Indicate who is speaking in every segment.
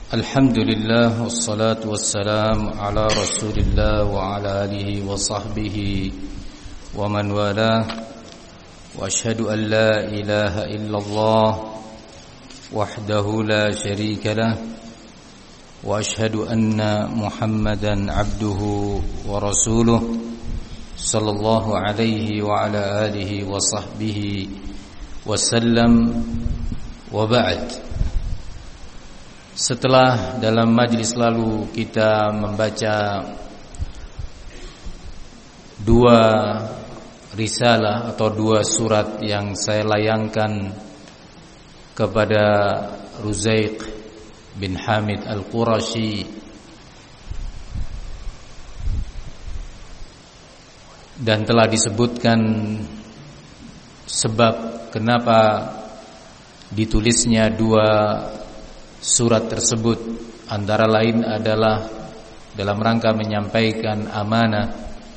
Speaker 1: Alhamdulillah wassalatu wassalam ala Rasulillah wa ala alihi wa sahbihi wa man walah wa ashhadu an la ilaha illallah wahdahu la sharika lah wa ashhadu anna Muhammadan abduhu wa rasuluh sallallahu alaihi wa ala alihi wa sahbihi wa sallam wa ba'd. Setelah dalam majlis lalu kita membaca dua risalah atau dua surat yang saya layangkan kepada Ruzaiq bin Hamid Al-Qurashi, dan telah disebutkan sebab kenapa ditulisnya dua surat tersebut, antara lain adalah dalam rangka menyampaikan amanah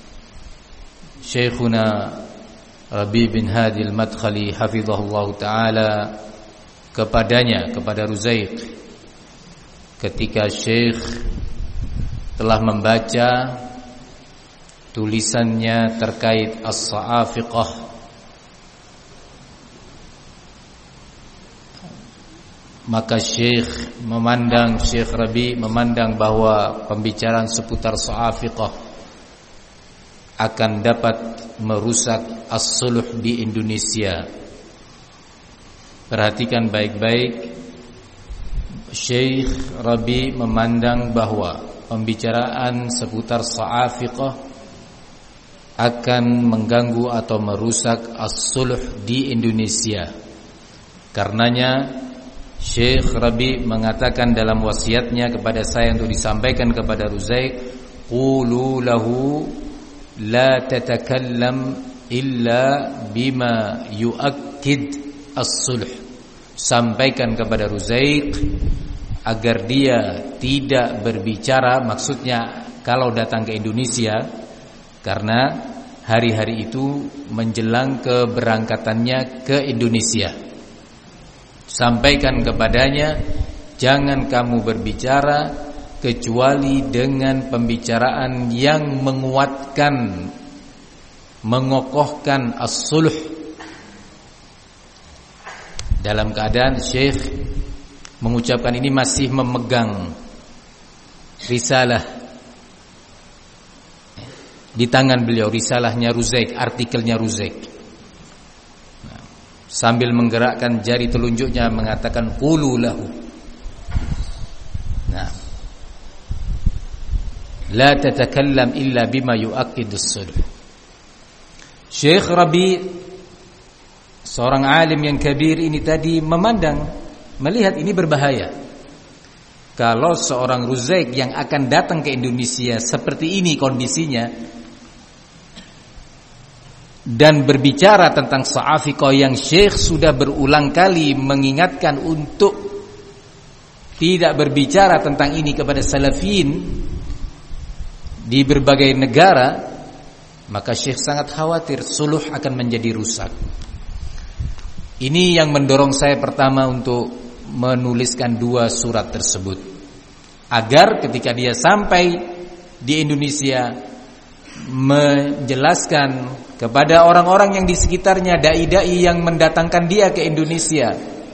Speaker 1: Syekhuna Rabi bin Hadi Al-Madkhali hafizahullah ta'ala kepada Ruzaiq, ketika Syekh telah membaca tulisannya terkait as-sa'afiqah. Maka Syekh Rabi memandang bahwa pembicaraan seputar sa'afiqah akan dapat merusak as-suluh di Indonesia. Perhatikan baik-baik, Syekh Rabi memandang bahwa pembicaraan seputar sa'afiqah akan mengganggu atau merusak as-suluh di Indonesia. Karenanya Syekh Rabi mengatakan dalam wasiatnya kepada saya untuk disampaikan kepada Ruzaiq, qulu lahu la tatakallam illa bima yuakkid as-sulh. Sampaikan kepada Ruzaiq agar dia tidak berbicara, maksudnya kalau datang ke Indonesia, karena hari-hari itu menjelang keberangkatannya ke Indonesia. Sampaikan kepadanya, jangan kamu berbicara kecuali dengan pembicaraan yang menguatkan, mengokohkan as-sulh. Dalam keadaan Syekh mengucapkan ini masih memegang risalah di tangan beliau, risalahnya Ruzaiq, artikelnya Ruzaiq. Sambil menggerakkan jari telunjuknya mengatakan qulu lahu. Nah, la tatakallam illa bima yu'akkidus sulh. Syekh Rabi, seorang alim yang kabir ini tadi melihat ini berbahaya. Kalau seorang Ruzaiq yang akan datang ke Indonesia seperti ini kondisinya dan berbicara tentang sa'afiqah yang Syekh sudah berulang kali mengingatkan untuk tidak berbicara tentang ini kepada salafin di berbagai negara, maka Syekh sangat khawatir suluh akan menjadi rusak. Ini yang mendorong saya pertama untuk menuliskan dua surat tersebut, agar ketika dia sampai di Indonesia menjelaskan kepada orang-orang yang di sekitarnya, dai-dai yang mendatangkan dia ke Indonesia,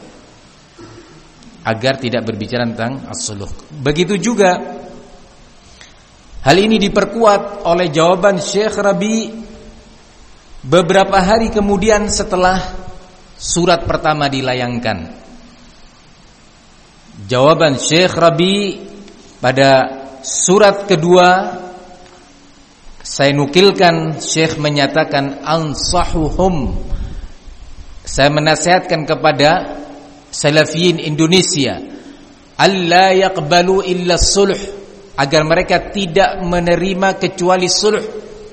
Speaker 1: agar tidak berbicara tentang as-suluh. Begitu juga hal ini diperkuat oleh jawaban Syekh Rabi beberapa hari kemudian setelah surat pertama dilayangkan. Jawaban Syekh Rabi pada surat kedua, saya nukilkan, Syekh menyatakan ansahuhum, saya menasihatkan kepada salafiyin Indonesia alla yaqbalu illa sulh, agar mereka tidak menerima kecuali sulh.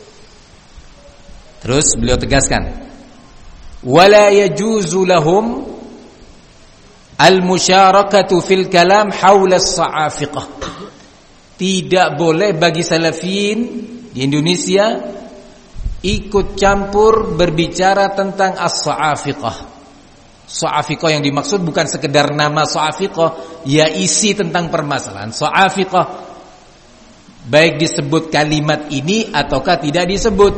Speaker 1: Terus beliau tegaskan, wala yajuzu lahum al-musyarakatu fil kalam haula as-sa'afiqah. Tidak boleh bagi salafiyin di Indonesia ikut campur berbicara tentang as-sa'afiqah. So'afiqah yang dimaksud bukan sekedar nama so'afiqah, ya isi tentang permasalahan so'afiqah, baik disebut kalimat ini ataukah tidak disebut.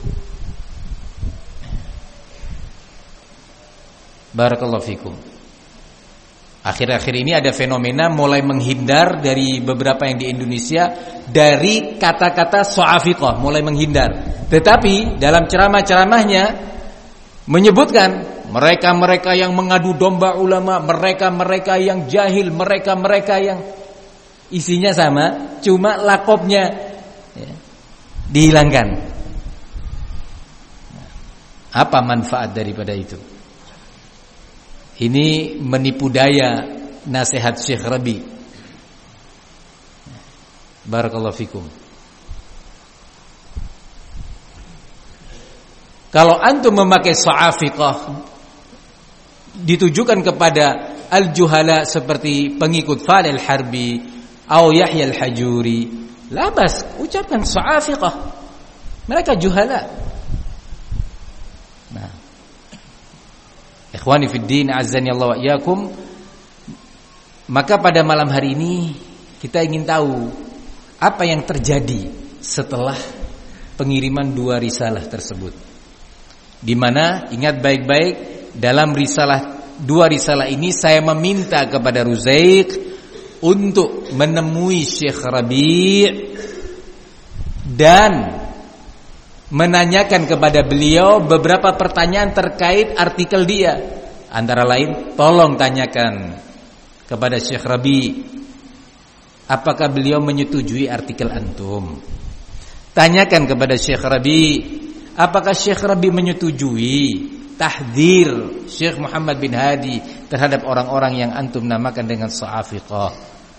Speaker 1: Barakallahu fikum. Akhir-akhir ini ada fenomena mulai menghindar dari beberapa yang di Indonesia dari kata-kata so'afiqah, mulai menghindar. Tetapi dalam ceramah-ceramahnya menyebutkan mereka-mereka yang mengadu domba ulama, mereka-mereka yang jahil, mereka-mereka yang isinya sama, cuma lakopnya dihilangkan. Apa manfaat daripada itu? Ini menipu daya nasihat Syekh Rabi. Barakallahu fikum. Kalau antum memakai so'afiqah ditujukan kepada al-juhala seperti pengikut Fadil Harbi atau Yahya al-Hajuri, labas, ucapkan so'afiqah. Mereka juhala. Nah, ikhwani fid din, azzani Allah wa iyyakum. Maka pada malam hari ini kita ingin tahu apa yang terjadi setelah pengiriman 2 risalah tersebut. Di mana ingat baik-baik, dalam risalah 2 risalah ini saya meminta kepada Ruzaiq untuk menemui Syekh Rabi' dan menanyakan kepada beliau beberapa pertanyaan terkait artikel dia. Antara lain, tolong tanyakan kepada Syekh Rabi' apakah beliau menyetujui artikel antum. Tanyakan kepada Syekh Rabi' apakah Syekh Rabi' menyetujui tahdzir Syekh Muhammad bin Hadi terhadap orang-orang yang antum namakan dengan so'afiqah.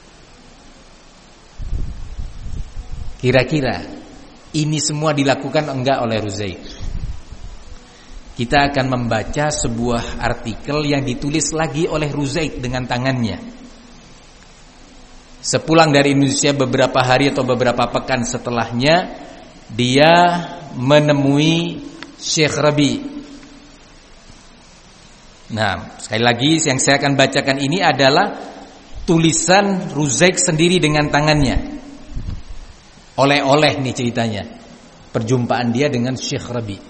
Speaker 1: Kira-kira ini semua dilakukan enggak oleh Ruzaiq? Kita akan membaca sebuah artikel yang ditulis lagi oleh Ruzaiq dengan tangannya. Sepulang dari Indonesia beberapa hari atau beberapa pekan setelahnya, dia menemui Syekh Rabi'. Nah, sekali lagi yang saya akan bacakan ini adalah tulisan Ruzaiq sendiri dengan tangannya. Oleh-oleh nih ceritanya, perjumpaan dia dengan Syekh Rabi'.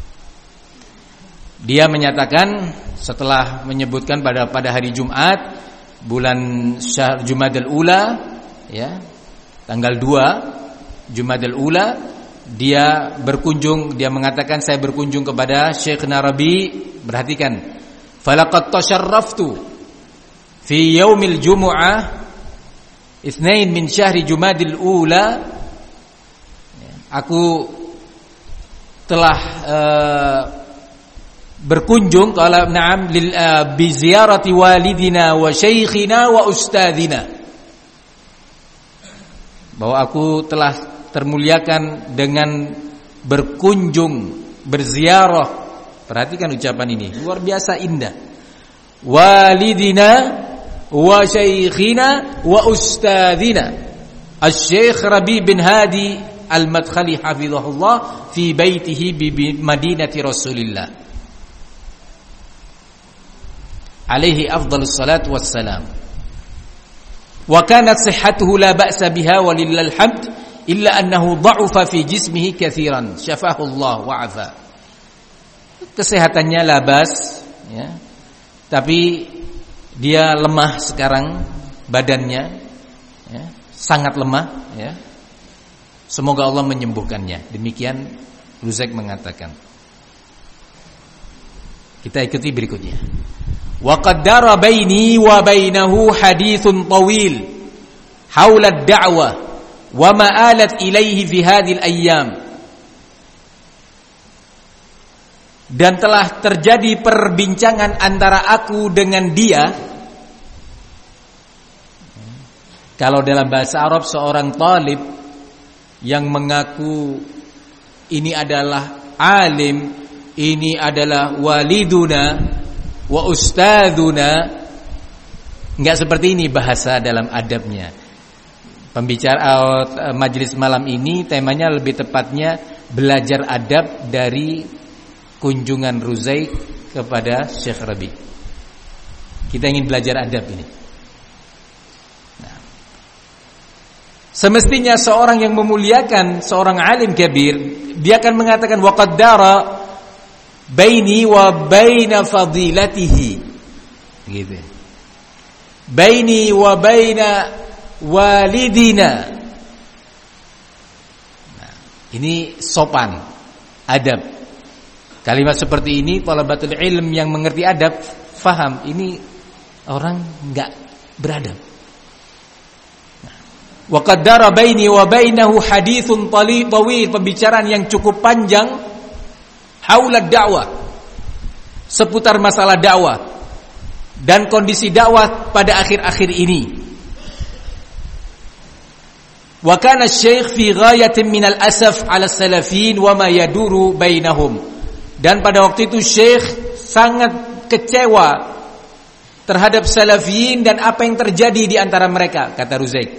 Speaker 1: Dia menyatakan setelah menyebutkan pada hari Jumat bulan Syahr Jumadal Ula, ya, tanggal 2 Jumadal Ula, dia berkunjung, dia mengatakan saya berkunjung kepada Syekh Rabi'. Perhatikan, falaqad tasharraftu fi yaumil jumu'ah 2 min syahri Jumadil Ula. Aku telah berkunjung kalau na'am bi ziyarati walidina wa syekhina wa ustadzina, bahwa aku telah termuliakan dengan berkunjung, berziarah. Perhatikan ucapan ini, luar biasa indah. Walidina wa syekhina wa ustadzina, Asy-Syaikh Rabi' bin Hadi Al-Madkhali hafizahullah fi baitihi bi Madinati Rasulillah alaihi afdhalus salatu wassalam. Wa kanat sihhatuhu la ba'sa biha walillahil hamd illa annahu dha'ufa fi jismihi katsiran syafahu Allah wa 'afa. Kesehatannya labas, ya, tapi dia lemah sekarang badannya, ya, sangat lemah, ya. Semoga Allah menyembuhkannya. Demikian Ruzaiq mengatakan. Kita ikuti berikutnya. Wa qaddara baini wa bainahu haditsun tawil haula ad-da'wah wa ma alat ilaihi fi hadhil ayyam. Dan telah terjadi perbincangan antara aku dengan dia. Kalau dalam bahasa Arab seorang talib yang mengaku ini adalah alim, ini adalah waliduna wa ustadzuna, enggak seperti ini bahasa dalam adabnya. Pembicara majelis malam ini temanya lebih tepatnya belajar adab dari kunjungan Ruzaiq kepada Syekh Rabi'. Kita ingin belajar adab ini. Nah, semestinya seorang yang memuliakan seorang alim kabir, dia akan mengatakan wa qaddara baini wa baina fadilatihi. Gitu. Baini wa baina walidina. Nah, ini sopan, adab. Kalimat seperti ini thalabatul ilm yang mengerti adab faham, ini orang enggak beradab. Nah, wa qaddara baini wa bainahu haditsun tawil, pembicaraan yang cukup panjang haula dakwah, seputar masalah dakwah dan kondisi dakwah pada akhir-akhir ini. Wa kana asy-syaikh fi ghayatin minal asaf 'ala as-salafin wa ma yaduru bainahum. Dan pada waktu itu syekh sangat kecewa terhadap salafiyin dan apa yang terjadi di antara mereka, kata Ruzaik.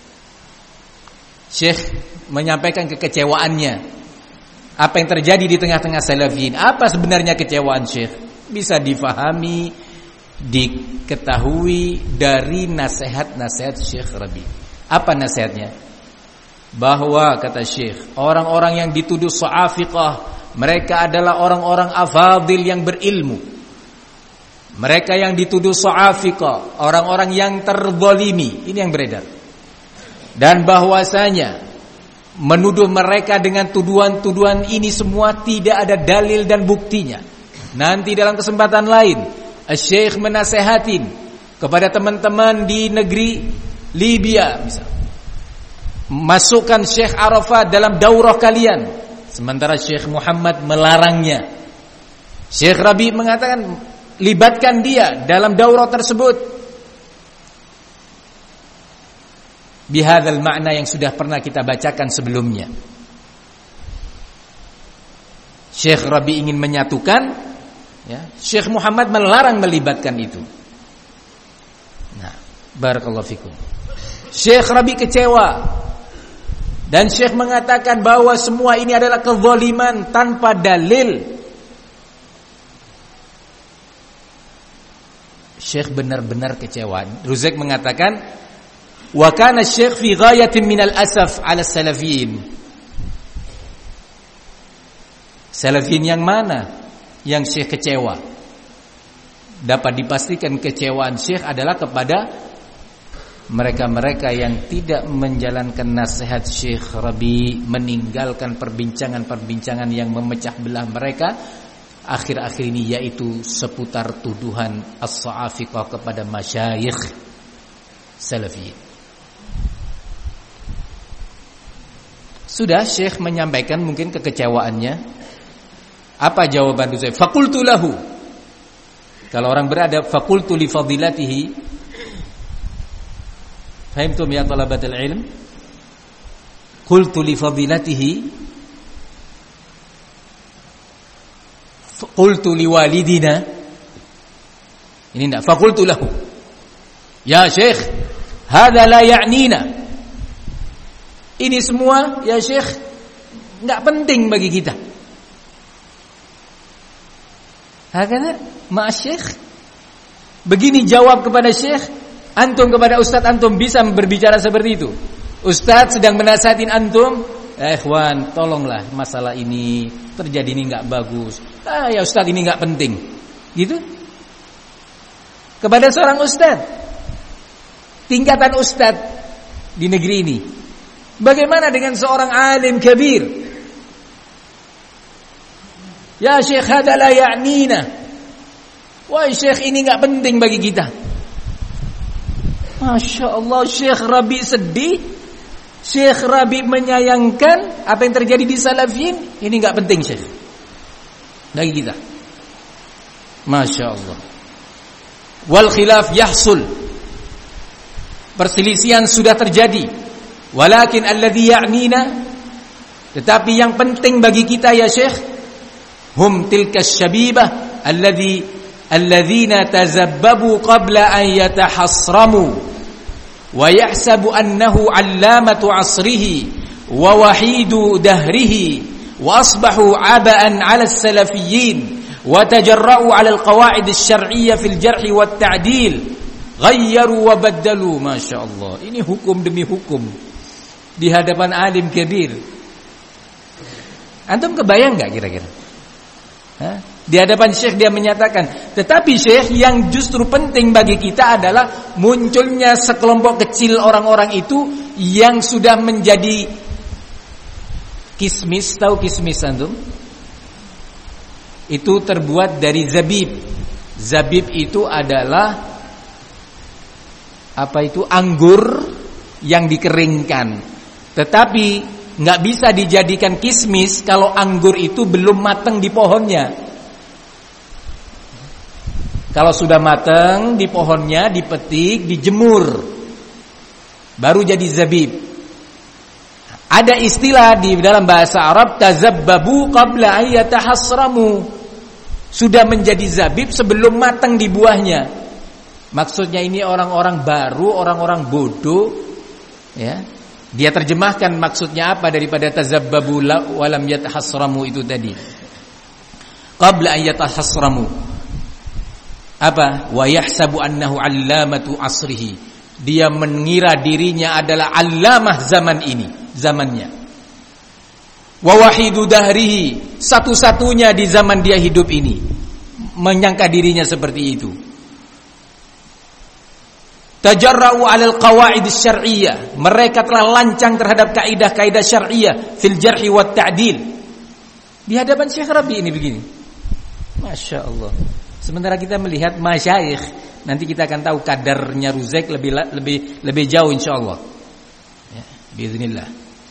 Speaker 1: Syekh menyampaikan kekecewaannya apa yang terjadi di tengah-tengah salafiyin. Apa sebenarnya kecewaan syekh? Bisa difahami, diketahui dari nasihat-nasihat Syekh Rabi. Apa nasihatnya? Bahwa kata Syekh, orang-orang yang dituduh su'afiqah, mereka adalah orang-orang afadil yang berilmu. Mereka yang dituduh su'afiqah, orang-orang yang terzalimi. Ini yang beredar. Dan bahwasanya menuduh mereka dengan tuduhan-tuduhan ini semua tidak ada dalil dan buktinya. Nanti dalam kesempatan lain Syekh menasehatin kepada teman-teman di negeri Libya, misal, masukkan Syekh Arafat dalam daurah kalian, sementara Syekh Muhammad melarangnya. Syekh Rabi mengatakan libatkan dia dalam daurah tersebut. Bihadzal makna yang sudah pernah kita bacakan sebelumnya. Syekh Rabi ingin menyatukan, ya, Syekh Muhammad melarang melibatkan itu. Nah, barakallahu fikum. Syekh Rabi kecewa dan Syekh mengatakan bahwa semua ini adalah kezaliman tanpa dalil. Syekh benar-benar kecewa. Ruzaik mengatakan wa kana Syekh fi ghayatin minal asaf 'ala salafin. Salafin yang mana yang Syekh kecewa? Dapat dipastikan kecewaan Syekh adalah kepada mereka-mereka yang tidak menjalankan nasihat Syekh Rabi, meninggalkan perbincangan-perbincangan yang memecah belah mereka akhir-akhir ini, yaitu seputar tuduhan as-sa'afiqah kepada masyayikh salafi. Sudah Syekh menyampaikan mungkin kekecewaannya. Apa jawaban Ruzaik? Faqultu lahu. Kalau orang beradab, faqultu li fadilatihi. Fahimtum ya talabatul ilm? Qultu li fadilatihi. Qultu li walidina. Ini enggak, faqultu lahu. Ya Syekh, hadza la ya'nina. Ini semua ya Syekh enggak penting bagi kita. Hakana ma Syekh. Begini jawab kepada Syekh. Antum kepada Ustaz antum bisa berbicara seperti itu. Ustaz sedang menasihatin antum, ikhwan, tolonglah masalah ini terjadi ini enggak bagus. Ya Ustaz ini enggak penting. Gitu. Kepada seorang ustaz, tingkatan ustaz di negeri ini. Bagaimana dengan seorang alim kabir? Ya Syekh, hadza la ya'nina. Wahai Syekh, ini enggak penting bagi kita. Masya Allah, Syekh Rabi sedih. Syekh Rabi menyayangkan apa yang terjadi di salafin. Ini enggak penting Syekh bagi kita. Masya Allah. Wal khilaf yahsul. Perselisihan sudah terjadi. Walakin alladhi ya'nina, tetapi yang penting bagi kita ya Syekh, hum tilka syabibah alladzina tazabbabu qabla an yatahassramu wa yahsabu annahu 'allamatu 'asrihi wa wahidu dahrihi wa asbahu 'aba'an 'ala as-salafiyyin wa tajarra'u 'ala al-qawa'id asy-syar'iyyah fil jarh wa at-ta'dil ghayyaru wa baddalu. Masyaallah, ini hukum demi hukum di hadapan alim kabir. Antum kebayang enggak kira-kira? Di hadapan syekh dia menyatakan, tetapi syekh, yang justru penting bagi kita adalah munculnya sekelompok kecil orang-orang itu yang sudah menjadi kismis. Tahu kismis antum? Itu terbuat dari zabib. Zabib itu adalah anggur yang dikeringkan. Tetapi nggak bisa dijadikan kismis kalau anggur itu belum matang di pohonnya. Kalau sudah matang di pohonnya, dipetik, dijemur, baru jadi zabib. Ada istilah di dalam bahasa Arab, tazabbabu qabla ayyatahassramu. Sudah menjadi zabib sebelum matang di buahnya. Maksudnya ini orang-orang baru, orang-orang bodoh, ya. Dia terjemahkan maksudnya apa daripada tazabbabu walam yatahassramu itu tadi. Qabla ayyatahassramu. Apa? Wa yahsabu annahu 'allamatu asrihi. Dia mengira dirinya adalah allamah zaman ini, zamannya. Wa wahidu dahrihi, satu-satunya di zaman dia hidup ini. Menyangka dirinya seperti itu. Tajarra'u 'alal qawaid asy-syar'iyyah. Mereka telah lancang terhadap kaidah-kaidah syar'iyyah fil jarh wa ta'dil. Di hadapan Syekh Rabi ini begini. Masya Allah. Sementara kita melihat masyayikh, nanti kita akan tahu kadarnya Ruzaik lebih jauh insyaallah. Ya, biiznillah.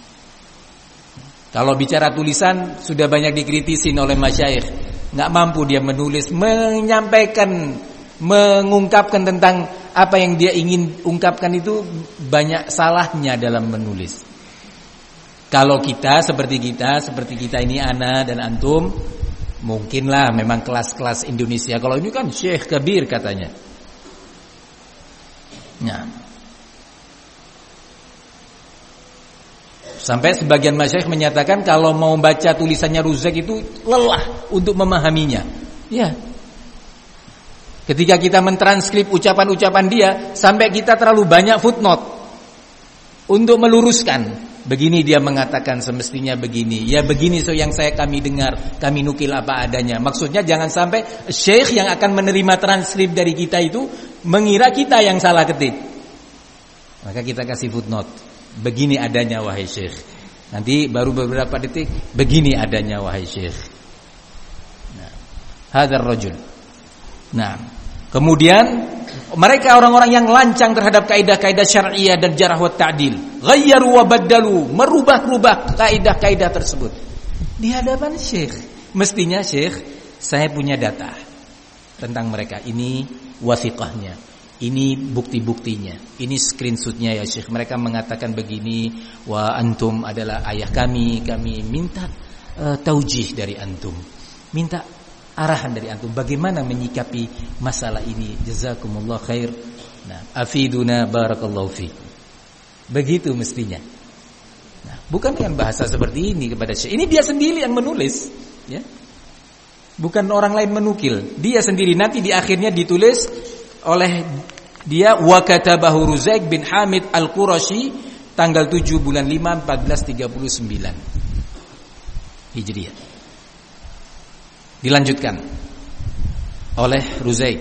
Speaker 1: Kalau bicara tulisan sudah banyak dikritisin oleh masyayikh, enggak mampu dia menulis, menyampaikan, mengungkapkan tentang apa yang dia ingin ungkapkan, itu banyak salahnya dalam menulis. Kalau kita seperti kita ini, ana dan antum, mungkinlah memang kelas-kelas Indonesia. Kalau ini kan Syekh Kabir katanya. Nah, sampai sebagian masyayikh menyatakan kalau mau baca tulisannya Ruzaik itu lelah untuk memahaminya. Ya. Ketika kita mentranskrip ucapan-ucapan dia, sampai kita terlalu banyak footnote untuk meluruskan. Begini dia mengatakan, semestinya begini. Ya begini yang kami dengar, kami nukil apa adanya. Maksudnya jangan sampai syekh yang akan menerima transkrip dari kita itu mengira kita yang salah ketik. Maka kita kasih footnote. Begini adanya wahai syekh. Nanti baru beberapa detik, begini adanya wahai syekh. Nah, hadzal rajul. Nah, kemudian mereka orang-orang yang lancang terhadap kaidah-kaidah syar'iyyah dan jarh wa ta'dil, ghayyaru wa baddalu, merubah-rubah kaidah-kaidah tersebut di hadapan syekh. Mestinya syekh, saya punya data tentang mereka, ini wathiqahnya, ini bukti-buktinya, ini screenshotnya ya syekh. Mereka mengatakan begini, wa antum adalah ayah kami minta taujih dari antum, minta arahan dari antum bagaimana menyikapi masalah ini. Jazakumullah khair. Nah, afiduna barakallahu fi. Begitu mestinya. Nah, bukan dengan bahasa seperti ini kepada syekh. Ini dia sendiri yang menulis, ya. Bukan orang lain menukil. Dia sendiri, nanti di akhirnya ditulis oleh dia, wa katabahu Ruzaik bin Hamid Al-Qurashi tanggal 7 bulan 5 1439 Hijriah. Dilanjutkan oleh Ruzaik.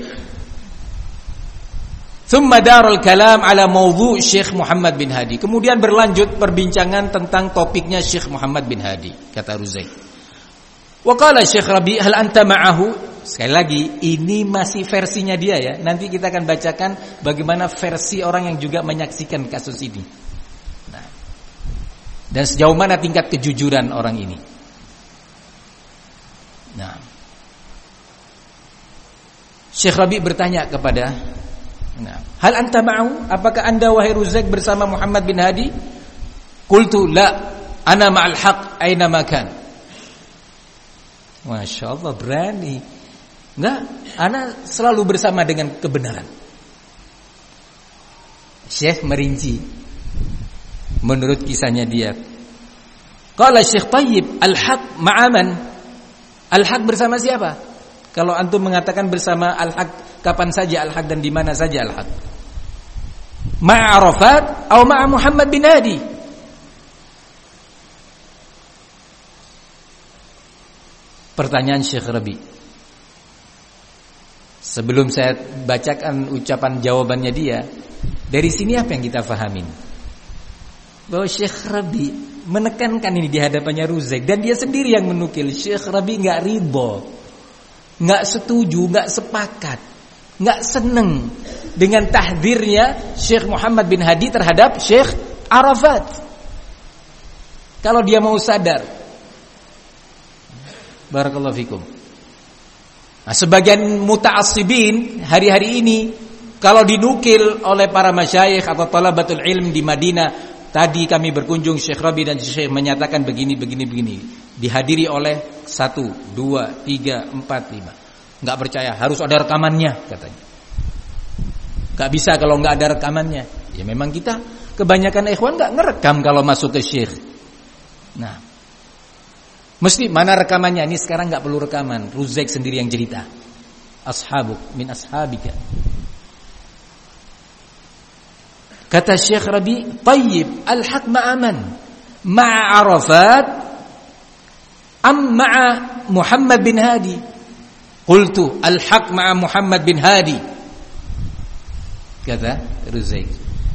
Speaker 1: Thumma darul kalam ala mawdu' Syekh Muhammad bin Hadi. Kemudian berlanjut perbincangan tentang topiknya Syekh Muhammad bin Hadi, kata Ruzaik. Wa qala Syekh Rabi, hal anta ma'ahu? Sekali lagi, ini masih versinya dia ya. Nanti kita akan bacakan bagaimana versi orang yang juga menyaksikan kasus ini. Nah, dan sejauh mana tingkat kejujuran orang ini. Nah, Syekh Rabi bertanya kepada, hal anta ma'ahu? Apakah anda wahai Ruzaik bersama Muhammad bin Hadi? Qultu la, ana ma'al haq aina makan. Masya Allah, berani. Enggak, ana selalu bersama dengan kebenaran. Syekh merinci menurut kisahnya dia. Qala Syekh Tayyib, al-haq ma'aman. Al-haq bersama siapa? Kalau antum mengatakan bersama Al-Haq, kapan saja Al-Haq dan di mana saja Al-Haq? Ma'a Arafat atau ma'a Muhammad bin Hadi? Pertanyaan Syekh Rabi. Sebelum saya bacakan ucapan jawabannya dia, dari sini apa yang kita fahamin? Bahwa Syekh Rabi menekankan ini di hadapannya Ruzaik, dan dia sendiri yang menukil. Syekh Rabi enggak ridho, enggak setuju, enggak sepakat, enggak seneng dengan tahdzirnya Syekh Muhammad bin Hadi terhadap Syekh Arafat. Kalau dia mau sadar. Barakallahu fikum. Nah, sebagian muta'assibin hari-hari ini kalau dinukil oleh para masyayikh atau talabatul ilm di Madinah, tadi kami berkunjung Syekh Rabi dan Syekh menyatakan begini. Dihadiri oleh 1, 2, 3, 4, 5. Enggak percaya, harus ada rekamannya katanya. Enggak bisa kalau enggak ada rekamannya. Ya memang kita kebanyakan ikhwan enggak ngerekam kalau masuk ke Syekh. Nah, mesti mana rekamannya? Ini sekarang enggak perlu rekaman. Ruzaik sendiri yang cerita. Ashabuk min ashabika. Kata Syekh Rabi, "Tayyib, al-haq ma'aman? Ma'a Arafat am ma'a Muhammad bin Hadi?" Qultu, "Al-haq ma'a Muhammad bin Hadi." Kata Ruzaik.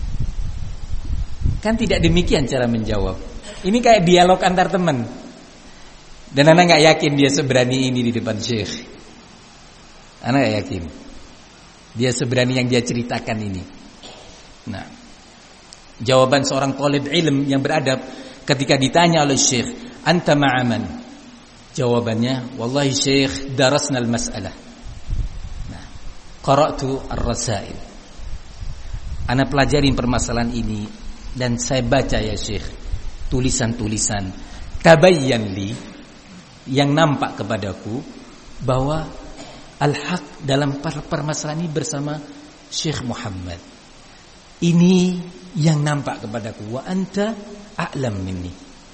Speaker 1: Kan tidak demikian cara menjawab. Ini kayak dialog antar teman. Dan anak gak yakin dia seberani ini di depan Syekh. Anak gak yakin dia seberani yang dia ceritakan ini. Nah, jawaban seorang talib ilm yang beradab ketika ditanya oleh Syekh, "Anta ma'aman?" Jawabannya, "Wallahi Syekh, darasna al-mas'alah. Nah, qara'tu ar-rasail." Ana pelajarin permasalahan ini dan saya baca ya Syekh tulisan-tulisan. Tabayyan li, yang nampak kepadaku bahwa al-haq dalam permasalahan ini bersama Syekh Muhammad. Ini yang nampak kepadaku. Wa anta a'lam minni.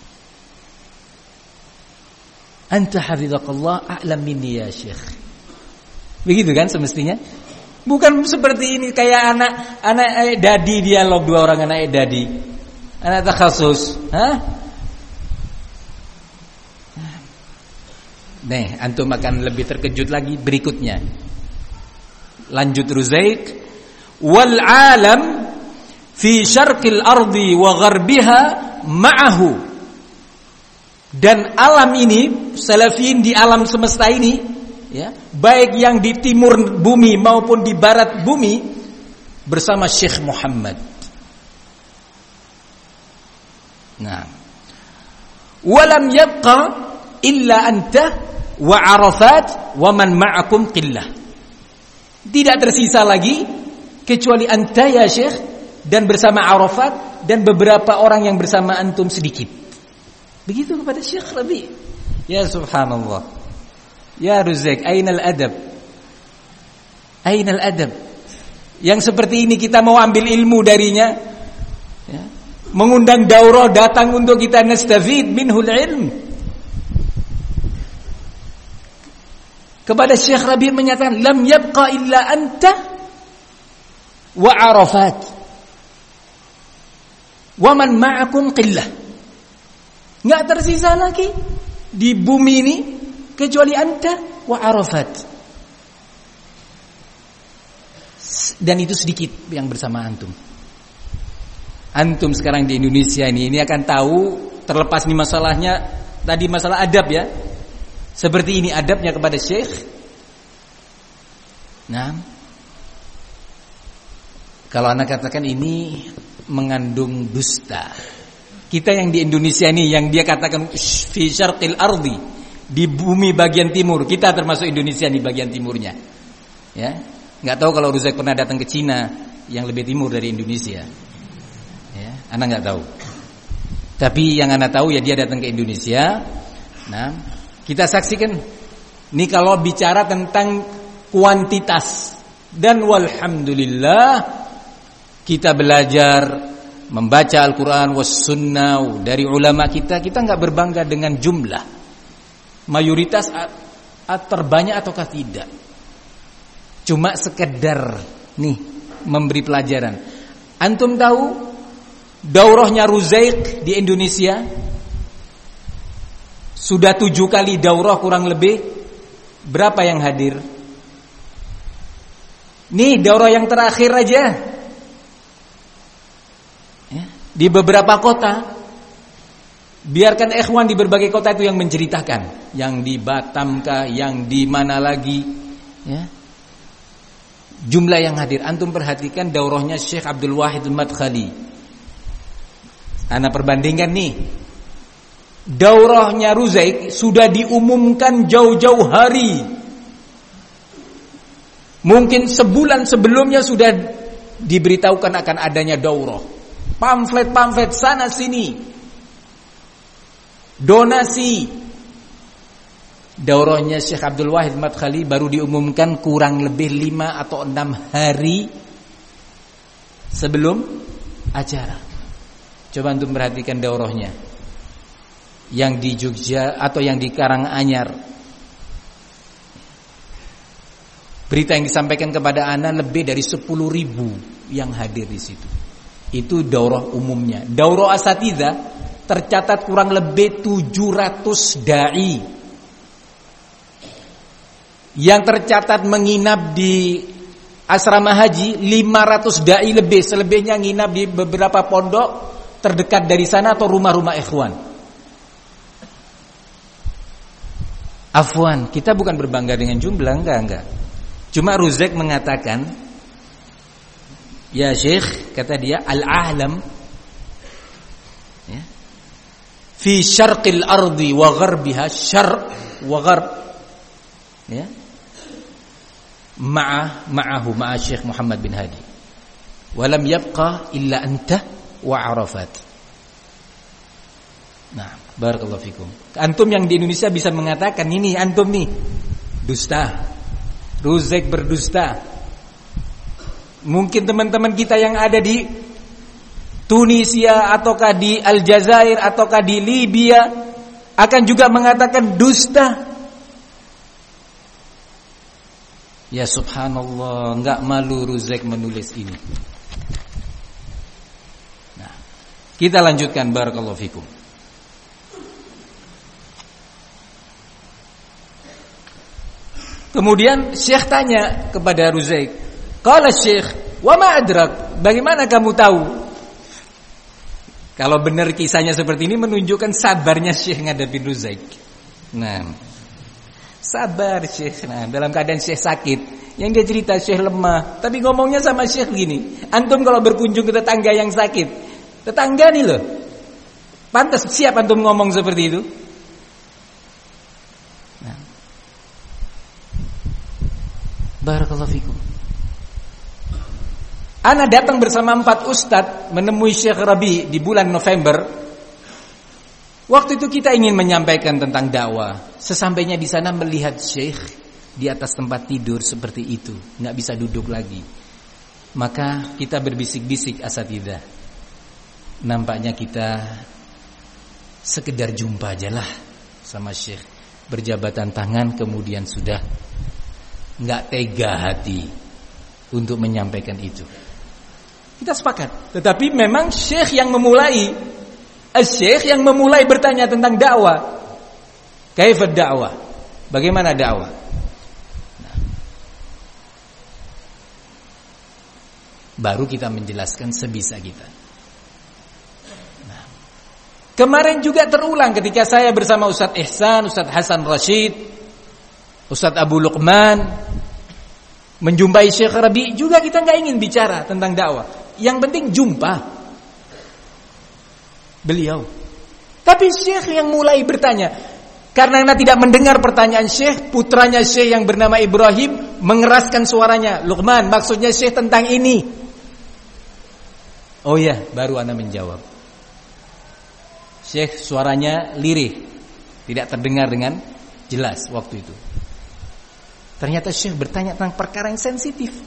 Speaker 1: Anta hafizakallah a'lam minni ya Syekh. Begitu kan semestinya? Bukan seperti ini kayak anak dadi dialog dua orang anak dadi. Anak takhasus, Nih, antum akan lebih terkejut lagi berikutnya. Lanjut Ruzaik, "Wal 'alam fi syarqil ardi wa gharbiha ma'ahu." Dan alam ini, salafin di alam semesta ini, ya, baik yang di timur bumi maupun di barat bumi bersama Syekh Muhammad. Nah, walam yabqa illa anta wa Arafat wa man ma'akum qillah. Tidak tersisa lagi kecuali anta ya Syekh dan bersama Arafat dan beberapa orang yang bersama antum sedikit. Begitu kepada Syekh Rabi. Ya subhanallah. Ya Ruzaik, ainal adab? Ainal adab? Yang seperti ini kita mau ambil ilmu darinya, ya. Mengundang daurah datang untuk kita nastafid minhul ilm. Kepada Syekh Rabi menyatakan, "Lam yabqa illa anta wa Arafat wa man ma'akum qillah." Enggak tersisa lagi di bumi ini kecuali anta wa Arafat. Dan itu sedikit yang bersama antum. Antum sekarang di Indonesia ini akan tahu, terlepas nih masalahnya tadi masalah adab ya. Seperti ini adabnya kepada Syekh. Nah, kalau anak katakan ini mengandung dusta. Kita yang di Indonesia ini yang dia katakan fi syarqil ardi, di bumi bagian timur, kita termasuk Indonesia di bagian timurnya. Ya. Enggak tahu kalau Ruzaik pernah datang ke Cina yang lebih timur dari Indonesia. Ya, anak enggak tahu. Tapi yang anak tahu ya dia datang ke Indonesia. Nah, kita saksikan ini kalau bicara tentang kuantitas, dan walhamdulillah kita belajar membaca Al-Quran was sunnah dari ulama kita enggak berbangga dengan jumlah. Mayoritas terbanyak ataukah tidak. Cuma sekedar nih memberi pelajaran. Antum tahu daurahnya Ruzaik di Indonesia sudah 7 kali daurah kurang lebih. Berapa yang hadir? Nih daurah yang terakhir aja ya, di beberapa kota. Biarkan ikhwan di berbagai kota itu yang menceritakan, yang di Batam kah, yang di mana lagi ya. Jumlah yang hadir, antum perhatikan daurahnya Syekh Abdul Wahid Al-Madkhali. Ana perbandingkan nih. Daurahnya Ruzaik sudah diumumkan jauh-jauh hari. Mungkin sebulan sebelumnya sudah diberitahukan akan adanya daurah. Pamflet-pamflet sana sini. Donasi. Daurahnya Syekh Abdul Wahid Madkhali baru diumumkan kurang lebih 5 atau 6 hari sebelum acara. Coba antum perhatikan daurahnya yang di Jogja atau yang di Karanganyar. Berita yang disampaikan kepada ana lebih dari 10.000 yang hadir di situ. Itu daurah umumnya. Daurah asatidzah tercatat kurang lebih 700 dai yang tercatat menginap di asrama haji 500 dai lebih. Selebihnya nginap di beberapa pondok terdekat dari sana atau rumah-rumah ikhwan. Afwan, kita bukan berbangga dengan jumlah, enggak. Cuma Ruzaik mengatakan, ya Syekh, kata dia, al-ahlam ya, fi syarqil ardi wa gharbiha, syarq wa gharb ya, ma'ahu Syekh Muhammad bin Hadi. Walam yabqa illa anta wa Arafat. Nah, barakallahu fikum. Antum yang di Indonesia bisa mengatakan ini antum nih dusta. Ruzaik berdusta. Mungkin teman-teman kita yang ada di Tunisia ataukah di Aljazair ataukah di Libya akan juga mengatakan dusta. Ya subhanallah, enggak malu Ruzaik menulis ini. Nah, kita lanjutkan barakallahu fikum. Kemudian Syekh tanya kepada Ruzaik, qala Syekh, wa ma adrak? Bagaimana kamu tahu? Kalau benar kisahnya seperti ini menunjukkan sabarnya Syekh ngadepin Ruzaik. Nah, sabar Syekh. Nah, dalam keadaan Syekh sakit, yang dia cerita Syekh lemah, tapi ngomongnya sama Syekh gini, antum kalau berkunjung ke tetangga yang sakit, tetangga nih loh, pantas siap antum ngomong seperti itu? Nah, barakallahu fikum. Ana datang bersama 4 ustadz menemui Syekh Rabi di bulan November. Waktu itu kita ingin menyampaikan tentang dakwah. Sesampainya di sana melihat Syekh di atas tempat tidur seperti itu, nggak bisa duduk lagi. Maka kita berbisik-bisik asatidzah. Nampaknya kita sekedar jumpa aja lah sama Syekh, berjabatan tangan, kemudian sudah nggak tega hati untuk menyampaikan itu. Kita sepakat. Tetapi memang Syekh yang memulai, Syekh yang memulai bertanya tentang dakwah. Kaifad dakwah? Bagaimana dakwah? Nah, baru kita menjelaskan sebisa kita. Nah, kemarin juga terulang ketika saya bersama Ustadz Ihsan, Ustadz Hasan Rashid, Ustadz Abu Luqman menjumpai Syekh Rabi, juga kita nggak ingin bicara tentang dakwah. Yang penting jumpa beliau. Tapi Syekh yang mulai bertanya, karena Anda tidak mendengar pertanyaan Syekh, putranya Syekh yang bernama Ibrahim mengeraskan suaranya, Luqman, maksudnya Syekh tentang ini. Oh ya, baru Anda menjawab. Syekh suaranya lirih, tidak terdengar dengan jelas waktu itu. Ternyata Syekh bertanya tentang perkara yang sensitif.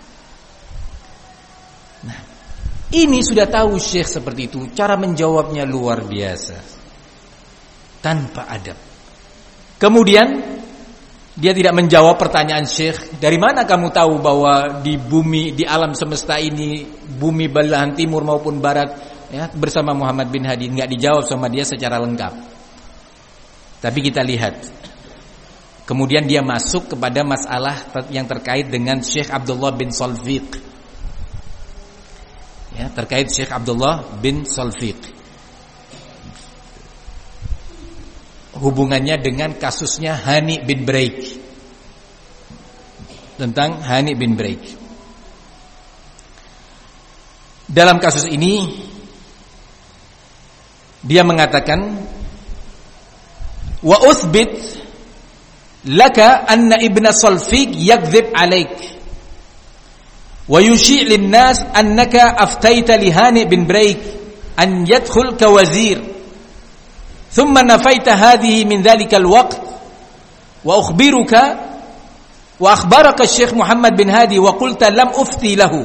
Speaker 1: Nah, ini sudah tahu Syekh seperti itu, cara menjawabnya luar biasa, tanpa adab. Kemudian
Speaker 2: Dia tidak menjawab pertanyaan Syekh, dari mana kamu tahu bahwa di bumi, di alam semesta ini, bumi belahan timur maupun barat, ya, bersama Muhammad bin Hadi? Enggak dijawab sama dia secara lengkap. Tapi kita lihat. Kemudian dia masuk kepada masalah yang terkait dengan Syekh Abdullah bin Salfiq. Ya, terkait Syekh Abdullah bin Salfiq. Hubungannya dengan kasusnya Hani bin Braik. Tentang Hani bin Braik. Dalam kasus ini dia mengatakan, wa uthbit laka anna ibna Salfiq yakdzib alaik wa yushi' lin nas annaka aftaita li Hani bin Braik an yadkhul ka wazir ثم نفيت هذه من ذلك الوقت وأخبرك وأخبرك الشيخ محمد بن هادي وقلت لم أفتي له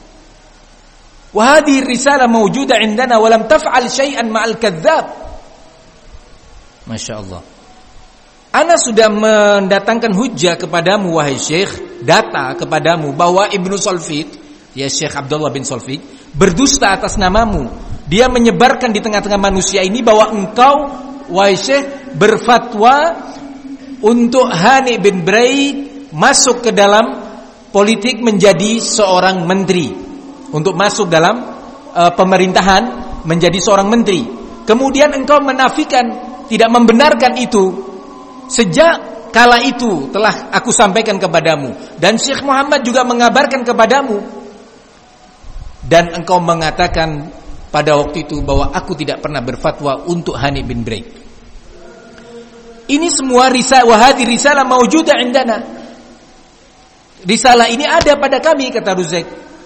Speaker 2: وهذه الرسالة موجودة عندنا ولم تفعل شيئا مع الكذاب. Masya Allah. Ana sudah mendatangkan hujjah kepadamu wahai Syekh, data kepadamu bahwa Ibnu Salfiq, ya Syekh Abdullah bin Salfiq, berdusta atas namamu. Dia menyebarkan di tengah-tengah manusia ini bahwa engkau wahai Syekh berfatwa untuk Hani bin Braik masuk ke dalam politik menjadi seorang menteri, untuk masuk dalam pemerintahan menjadi seorang menteri. Kemudian engkau menafikan, tidak membenarkan itu. Sejak kala itu telah aku sampaikan kepadamu, dan Syekh Muhammad juga mengabarkan kepadamu, dan engkau mengatakan pada waktu itu bahwa aku tidak pernah berfatwa untuk Hani bin Braik. Ini semua risalah, wahadi risalah mawjudah indana. Risalah ini ada pada kami, kata Ruzaik.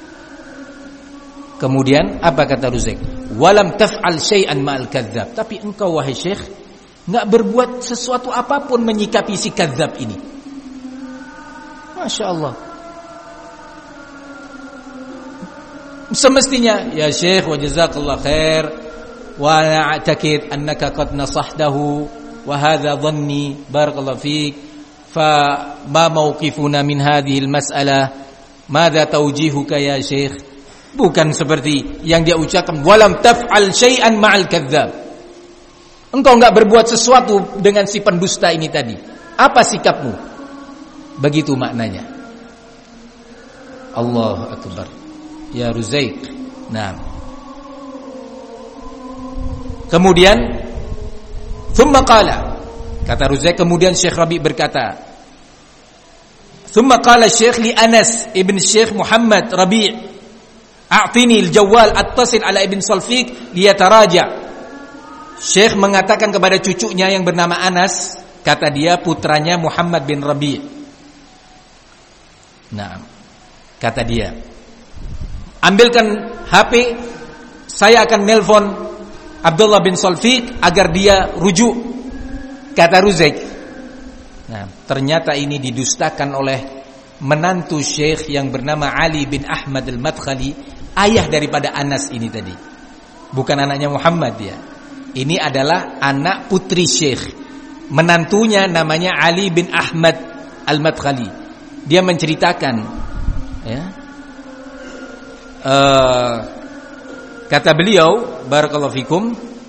Speaker 2: Kemudian apa kata Ruzaik? Walam taf'al syai'an ma'al kadzdzab. Tapi engkau wahai Syekh enggak berbuat sesuatu apapun menyikapi si kadzdzab ini. Masya Allah. Semestinya ya Syekh wa jazakallah khair wa ana a'takid annaka qad nasahtahu wa hadha dhanni barakallahu fik fa ma mawqifuna min hadhihi al-mas'alah madza tawjihuka ya Syekh. Bukan seperti yang dia ucapkan walam taf'al syai'an ma'al kadzdzab. Engkau enggak berbuat sesuatu dengan si pendusta ini tadi. Apa sikapmu? Begitu maknanya. Allahu akbar. Ya Ruzaik. Nah. Kemudian thumma qala, kata Ruzaik, kemudian Syekh Rabi berkata, thumma qala Syekh li Anas ibn Syekh Muhammad Rabi' a'tini al-jawal attasil ala ibn Salfiq liyataraja. Syekh mengatakan kepada cucunya yang bernama Anas, kata dia putranya Muhammad bin Rabi'. Nah, kata dia, ambilkan HP, saya akan nelpon Abdullah bin Salfiq agar dia rujuk, kata Ruzaik. Nah, ternyata ini didustakan oleh menantu Syekh yang bernama Ali bin Ahmad al-Madkhali, ayah daripada Anas ini tadi. Bukan anaknya Muhammad dia. Ini adalah anak putri Syekh. Menantunya namanya Ali bin Ahmad al-Madkhali. Dia menceritakan, ya, kata beliau barakallahu fikum,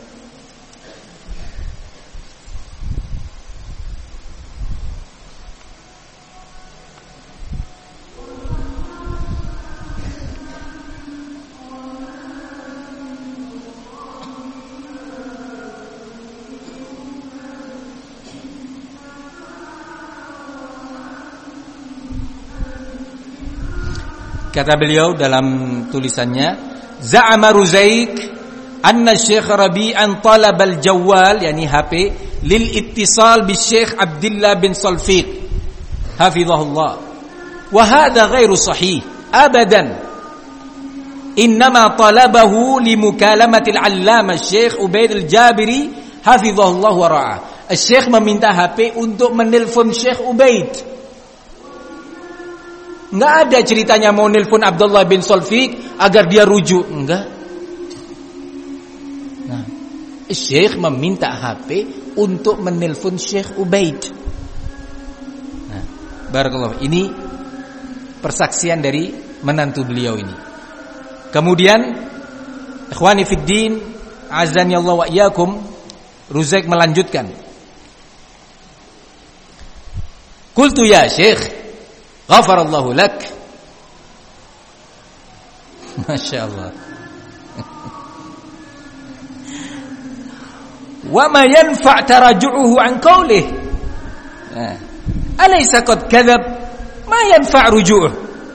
Speaker 2: kata beliau dalam tulisannya, za'ama Ruzaik anna Syekh Rabi'an talab al-jawal, yani HP, lil ittisal bi Syekh Abdullah bin Salfiq hafizahullah, wa hadha ghairu sahih abadan, innama talabahu li mukalamati al-allama Syekh Ubaid al-Jabiri hafizahullah wa ra'ah. Syekh meminta HP untuk menelpon Syekh Ubaid. Enggak ada ceritanya mau nelpon Abdullah bin Salfiq agar dia rujuk, enggak. Nah, Syekh meminta HP untuk menelpon Syekh Ubaid. Nah, Barakallahu. Ini persaksian dari menantu beliau ini. Kemudian ikhwani fiddin, azani Allah wa iyyakum, Ruzaik melanjutkan. Qultu ya Syekh, ghafarallahu lak. Masya Allah. Wa ma yanfa' taraju'uhu an qawlih. Alaysa qad kadzab ma yanfa' ruju'uh.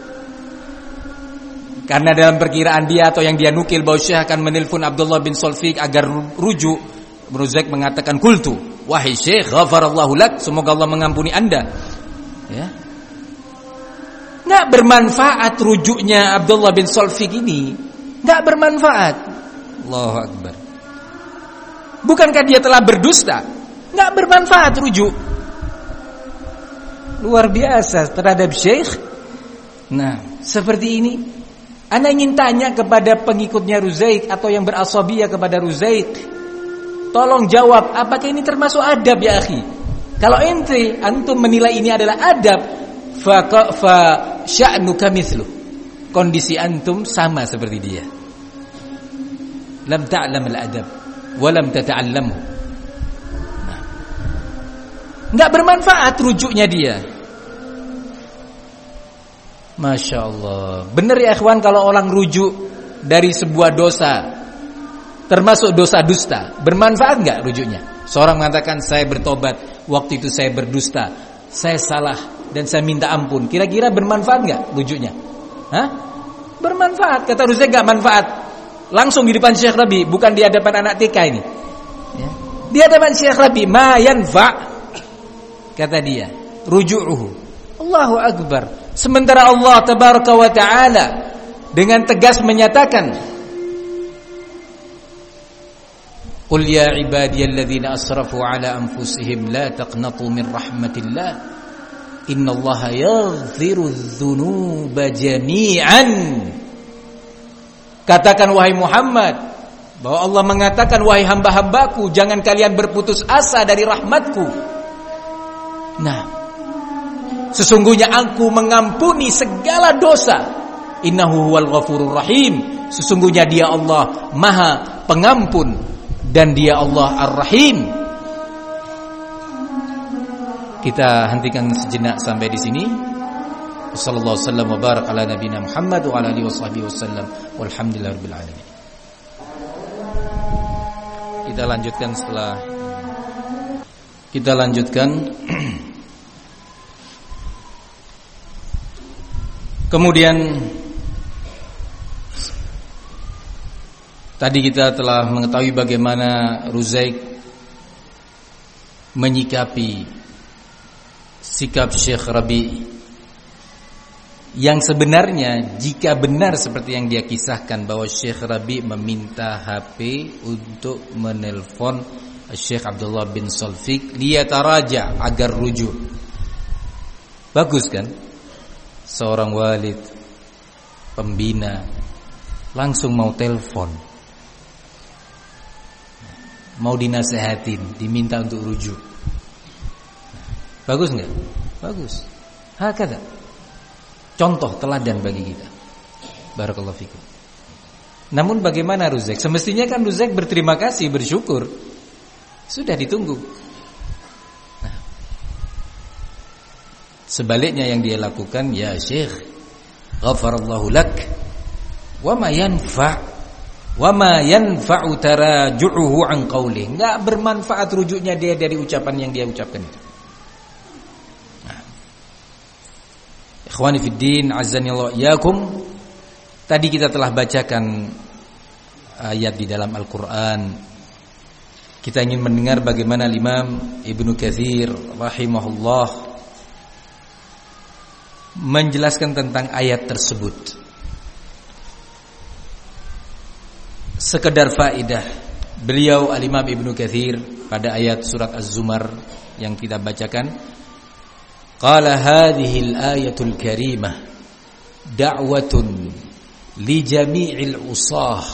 Speaker 2: Karena dalam perkiraan dia atau yang dia nukil bahwa Syekh akan menelpon Abdullah bin Salfiq agar rujuk, Ruzaik mengatakan qultu, wahai Syekh, ghafarallahu lak, semoga Allah mengampuni Anda. Ya. Enggak bermanfaat rujuknya Abdullah bin Salfiq ini, enggak bermanfaat. Allahu akbar. Bukankah dia telah berdusta? Enggak bermanfaat rujuk. Luar biasa terhadap Syekh. Nah, seperti ini. Ana ingin tanya kepada pengikutnya Ruzaik atau yang berasabiyah kepada Ruzaik, tolong jawab, apakah ini termasuk adab ya akhi? Kalau ente antum menilai ini adalah adab, fa sya'nuka mithlu. Kondisi antum sama seperti dia. Lam ta'lam al-adab wa lam tata'allamhu. Nah, enggak bermanfaat rujuknya dia. Masya Allah. Benar ya ikhwan, kalau orang rujuk dari sebuah dosa, termasuk dosa dusta, bermanfaat enggak rujuknya? Seorang mengatakan, saya bertobat, waktu itu saya berdusta, saya salah dan saya minta ampun. Kira-kira bermanfaat enggak rujuknya? Hah? Bermanfaat. Kata Ruzaik enggak manfaat. Langsung di depan Syekh Rabi, bukan di hadapan anak TK ini. Ya. Di hadapan Syekh Rabi, ma yanfa', kata dia, ruju'uhu. Allahu akbar. Sementara Allah tabaraka wa ta'ala dengan tegas menyatakan, qul ya ibadiyalladzina asrafu ala anfusihim la taqnatu min rahmatillah innallaha yaghfiru dzunuba jami'an. Katakan wahai Muhammad, bahwa Allah mengatakan, wahai hamba-hambaku, jangan kalian berputus asa dari rahmatku. Nah, sesungguhnya aku mengampuni segala dosa. Innahu huwal ghafurur rahim. Sesungguhnya dia Allah Maha Pengampun dan dia Allah Ar-Rahim. Kita hentikan sejenak sampai di sini. Sallallahu alaihi wasallam wa barak ala nabiyina Muhammad wa ala alihi washabbihi wasallam. Walhamdulillahirabbil alamin. Kita lanjutkan kemudian tadi kita telah mengetahui bagaimana Ruzaik menyikapi sikap Syekh Rabi, yang sebenarnya jika benar seperti yang dia kisahkan bahwa Syekh Rabi meminta HP untuk menelpon Syekh Abdullah bin Salfiq liyataraja, agar rujuk. Bagus kan? Seorang walid, pembina, langsung mau telepon, mau dinasehatin, diminta untuk rujuk. Bagus enggak? Bagus. Hakada. Contoh teladan bagi kita. Barakallahu fikum. Namun bagaimana Ruzaik? Semestinya kan Ruzaik berterima kasih, bersyukur. Sudah ditunggu. Nah, sebaliknya yang dia lakukan, ya Syekh, ghafarallahu lak, wa ma yanfa'u taraju'uhu an qawli. Enggak bermanfaat rujuknya dia dari ucapan yang dia ucapkan itu. Nah, ikhwani fiddin, azanillahu iyyakum. Tadi kita telah bacakan ayat di dalam Al-Qur'an. Kita ingin mendengar bagaimana Imam Ibnu Katsir rahimahullah menjelaskan tentang ayat tersebut. Sekedar faedah, beliau Al-Imam Ibnu Katsir pada ayat surat Az-Zumar yang kita bacakan, qala hadhihi al-ayatul karimah da'watun li jami'il usah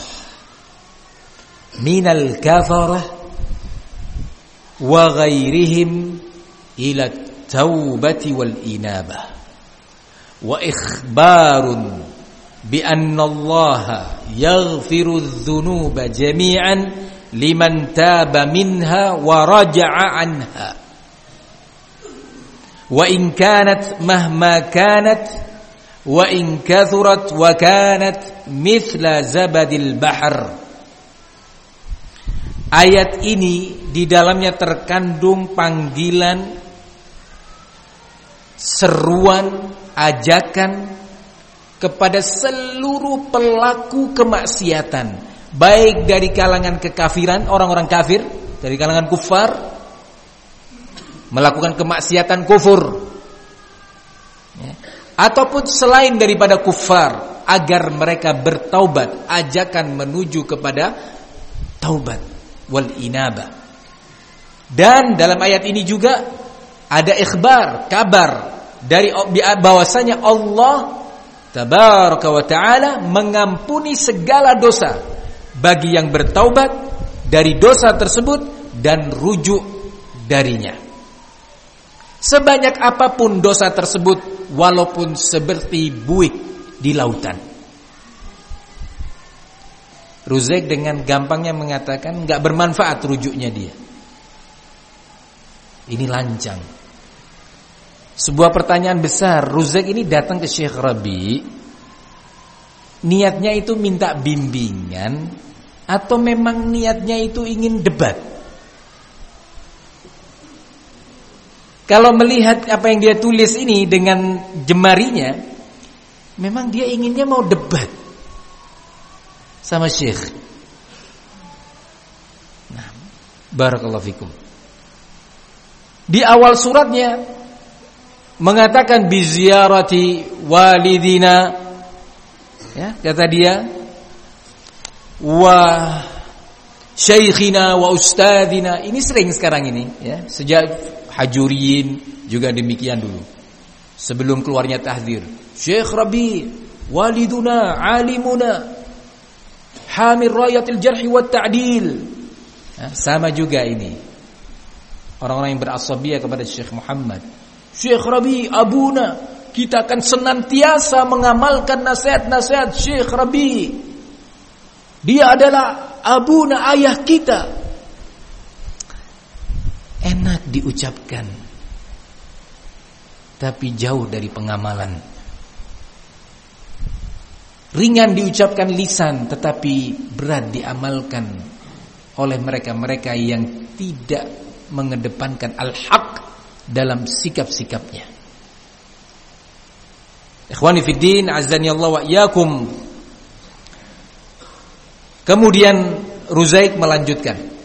Speaker 2: minal kafarah wa ghairihim ila taubati wal inabah wa ikhbarun bi anna Allah yaghfiru adh-dhunuba jami'an liman taba minha wa raja'a anha wa in kanat mahma kanat wa in kathurat wa kanat mithla zabadil bahr. Ayat ini di dalamnya terkandung panggilan, seruan, ajakan kepada seluruh pelaku kemaksiatan, baik dari kalangan kekafiran, orang-orang kafir, dari kalangan kufar, melakukan kemaksiatan kufur, ya, ataupun selain daripada kufar, agar mereka bertaubat, ajakan menuju kepada taubat wal inabah. Dan dalam ayat ini juga ada ikhbar, kabar dari bahwasanya Allah tabaraka wa taala mengampuni segala dosa bagi yang bertaubat dari dosa tersebut dan rujuk darinya. Sebanyak apapun dosa tersebut, walaupun seperti buih di lautan. Ruzaik dengan gampangnya mengatakan nggak bermanfaat rujuknya dia. Ini lancang. Sebuah pertanyaan besar. Ruzaik ini datang ke Syekh Rabi, niatnya itu minta bimbingan atau memang niatnya itu ingin debat? Kalau melihat apa yang dia tulis ini dengan jemarinya, memang dia inginnya mau debat sama Syekh. Nah, barakallahu fikum. Di awal suratnya mengatakan bi ziyarati walidina, ya, kata dia, wa syekhina wa ustadina. Ini sering sekarang ini, ya. Sejak Hajuriyin juga demikian dulu. Sebelum keluarnya tahdzir, Syekh Rabi waliduna alimuna hamir rayatil jarhi wat ta'dil. Nah, sama juga ini orang-orang yang berasabiyah kepada Syekh Muhammad. Syekh Rabi abuna, kita akan senantiasa mengamalkan nasihat-nasihat Syekh Rabi. Dia adalah abuna, ayah kita. Enak diucapkan, tapi jauh dari pengamalan. Ringan diucapkan lisan, tetapi berat diamalkan oleh mereka-mereka yang tidak mengedepankan al-haq dalam sikap-sikapnya. Ikhwani fiddin, azani Allah wa iyyakum. Kemudian Ruzaik melanjutkan,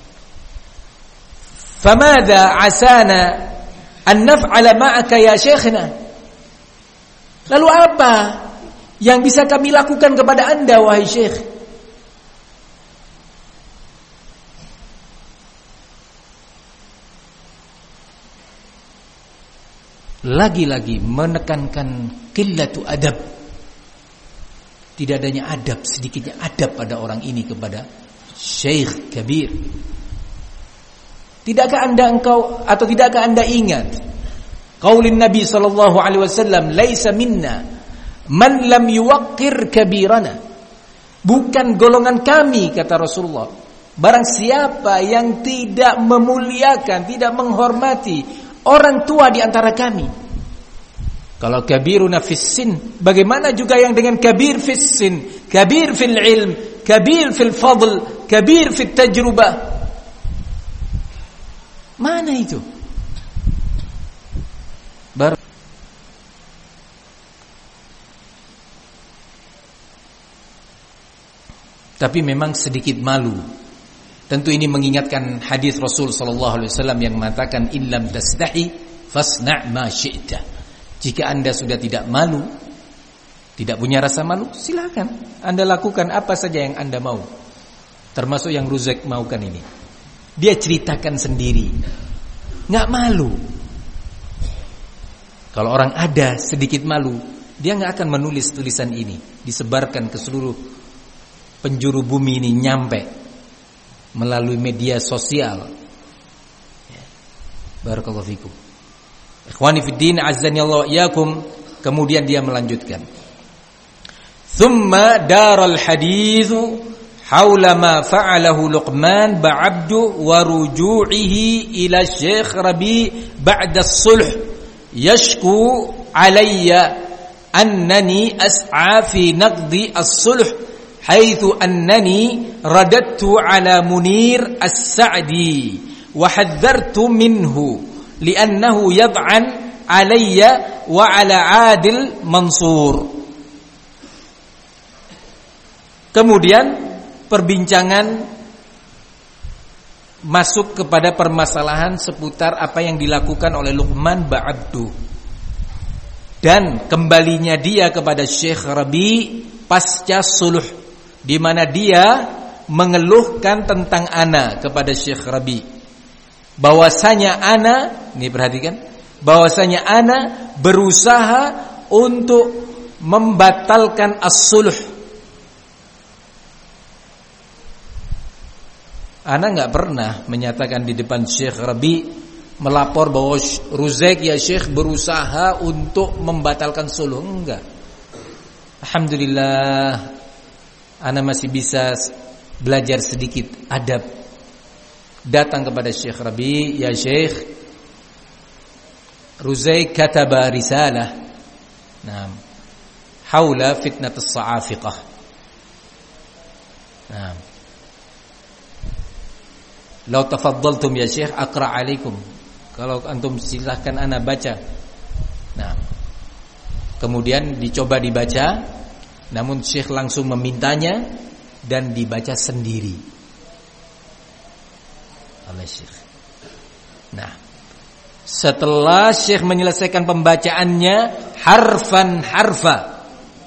Speaker 2: "Famadha asana an naf'ala ma'aka ya syekhna?" Lalu apa yang bisa kami lakukan kepada Anda wahai Syekh? Lagi-lagi menekankan qillatu adab. Tidak adanya adab, sedikitnya adab pada orang ini kepada Syekh Kabir. Tidakkah Anda ingat qaulin Nabi sallallahu alaihi wasallam, "Laisa minna man lam yuwaqqir kabirana." Bukan golongan kami, kata Rasulullah, barang siapa yang tidak memuliakan, tidak menghormati orang tua di antara kami. Kalau kabiruna fis sin, bagaimana juga yang dengan kabir fis sin, kabir fil ilm, kabir fil fadl, kabir fit tajrubah? Mana itu? Tapi memang sedikit malu. Tentu ini mengingatkan hadis Rasul sallallahu alaihi wasallam yang mengatakan, "Illam tastahi fasna' ma syi'ta." Jika Anda sudah tidak malu, tidak punya rasa malu, silakan Anda lakukan apa saja yang Anda mau. Termasuk yang Ruzaik maukan ini. Dia ceritakan sendiri, nggak malu. Kalau orang ada sedikit malu, dia nggak akan menulis tulisan ini, disebarkan ke seluruh penjuru bumi ini, nyampe melalui media sosial. Barakallahu fikum. Ikhwani fid din, azzani Allah iyyakum. Kemudian dia melanjutkan. Thumma daral hadithu haula ma fa'alahu Luqman ba'abdu wa ruju'ihi ila Syekh Rabi ba'da as-sulh yashku alayya annani as'a fi naqdi as-sulh haitsu annani radattu ala Munir as-Sa'di wa hadzartu minhu li'annahu yad'an alayya wa ala Adil Mansur. Kemudian perbincangan masuk kepada permasalahan seputar apa yang dilakukan oleh Luqman ba'abdu dan kembalinya dia kepada Syekh Rabi pasca suluh, di mana dia mengeluhkan tentang ana kepada Syekh Rabi, bahwasanya ana, ini perhatikan, bahwasanya ana berusaha untuk membatalkan as-suluh. Ana enggak pernah menyatakan di depan Syekh Rabi, melapor bahwa Ruzaik ya Syekh berusaha untuk membatalkan suluh, enggak. Alhamdulillah, ana masih bisa belajar sedikit adab. Datang kepada Syekh Rabi, ya Syekh, Ruzaik kataba risalah, haula fitnat as-sa'afiqah. Lau tafaddaltum ya Syekh aqra alaikum. Kalau antum silahkan ana baca. Kemudian dicoba dibaca, namun Syekh langsung memintanya dan dibaca sendiri oleh Syekh. Setelah Syekh menyelesaikan pembacaannya harfan harfa,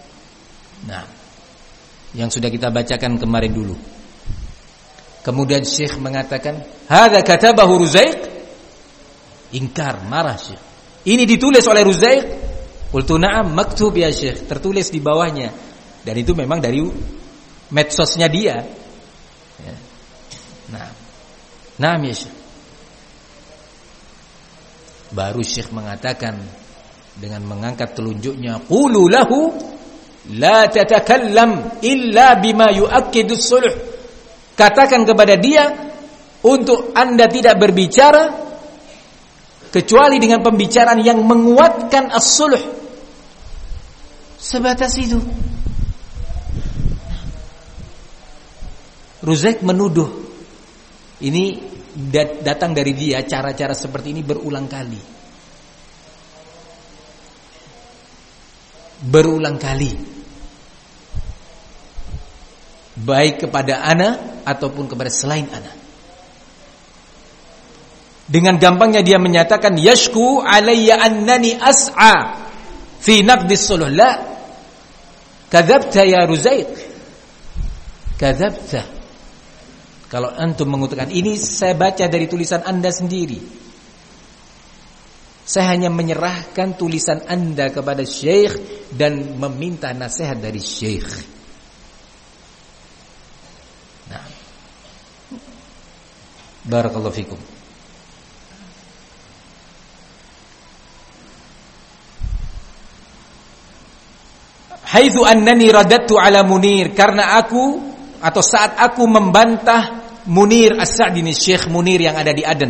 Speaker 2: yang sudah kita bacakan kemarin dulu. Kemudian Syekh mengatakan, "Hadza katabahu Ruzaik?" Ingkar, marah Syekh. "Ini ditulis oleh Ruzaik?" Qultu na'am maktub ya Syekh, tertulis di bawahnya. Dan itu memang dari medsosnya dia. Na'am ya Syekh. Baru Syekh mengatakan dengan mengangkat telunjuknya, "Qulu lahu la tatakallam illa bima yu'akkidu as-sulh." Katakan kepada dia untuk Anda tidak berbicara kecuali dengan pembicaraan yang menguatkan as-sulh. Sebatas itu. Ruzaik menuduh. Ini datang dari dia, cara-cara seperti ini berulang kali. Berulang kali. Baik kepada ana ataupun kepada selain ana. Dengan gampangnya dia menyatakan, yashku alayya annani as'a fi naqdis suluh. La, kadzabta ya Ruzaik, kadzabta. Kalau antum mengutarakan ini, saya baca dari tulisan Anda sendiri. Saya hanya menyerahkan tulisan Anda kepada Syekh dan meminta nasihat dari Syekh. Barakallahu fikum. Haitsu annani radattu ala Munir, karena aku atau saat aku membantah Munir As-Sa'di, Syekh Munir yang ada di Aden.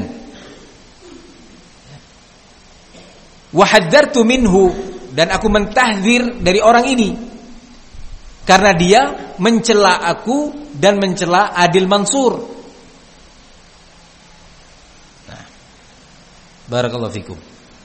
Speaker 2: Wa hadzartu minhu, dan aku mentahdzir dari orang ini karena dia mencela aku dan mencela Adil Mansur. Barakallahu fikum.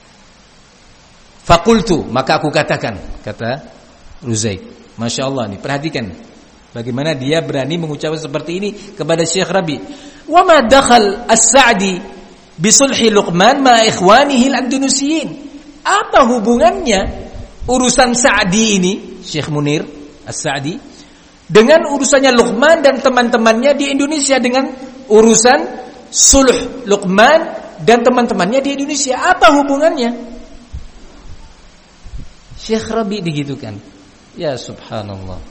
Speaker 2: Fakultu, maka aku katakan, kata Ruzaik. Masya Allah nih, perhatikan bagaimana dia berani mengucapkan seperti ini kepada Syekh Rabi. Wa ma dakhal As-Sa'di bisulhi Luqman ma ikhwanihi al-Andalusiyin. Apa hubungannya urusan Sa'di ini, Syekh Munir As-Sa'di, dengan urusannya Luqman dan teman-temannya di Indonesia, dengan urusan sulh Luqman dan teman-temannya di Indonesia? Apa hubungannya? Syekh Rabi digitukan. Ya subhanallah.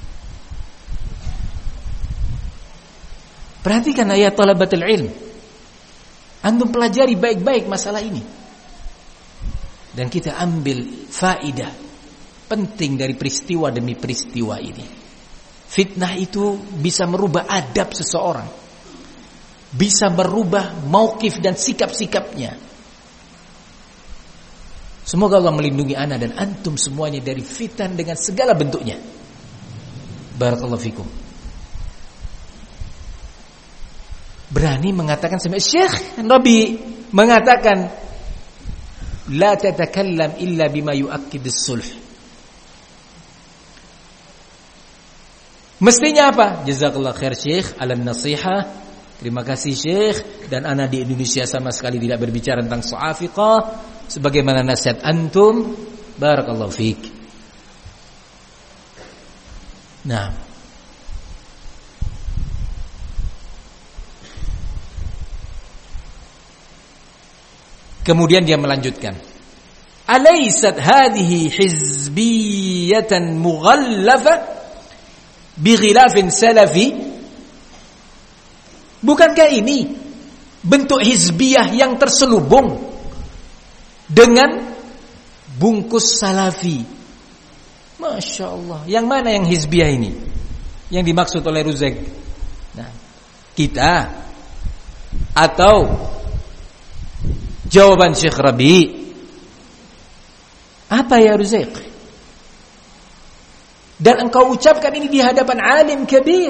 Speaker 2: Perhatikan ayat talabatul ilm. Antum pelajari baik-baik masalah ini. Dan kita ambil faidah penting dari peristiwa demi peristiwa ini. Fitnah itu bisa merubah adab seseorang, bisa merubah mauqif dan sikap-sikapnya. Semoga Allah melindungi ana dan antum semuanya dari fitan dengan segala bentuknya. Barakallahu fikum. Berani mengatakan sama Syekh Nabi mengatakan la tatakallam illa bima yu'akkidus sulh. Mestinya apa? Jazakallah khair Syekh ala nasiha. Terima kasih Syekh. Dan ana di Indonesia sama sekali tidak berbicara tentang su'afiqah sebagaimana nasihat antum. Barakallahu fiik. Nah, kemudian dia melanjutkan, alaysat hadhihi hizbiyatan mughallafa bighilafin salafi? Bukankah ini bentuk hizbiyah yang terselubung dengan bungkus salafi? Masya Allah. Yang mana yang hizbiyah ini yang dimaksud oleh Ruzaik? Nah, kita atau jawaban Syekh Rabi? Apa ya Ruzaik? Dan engkau ucapkan ini di hadapan alim kabir.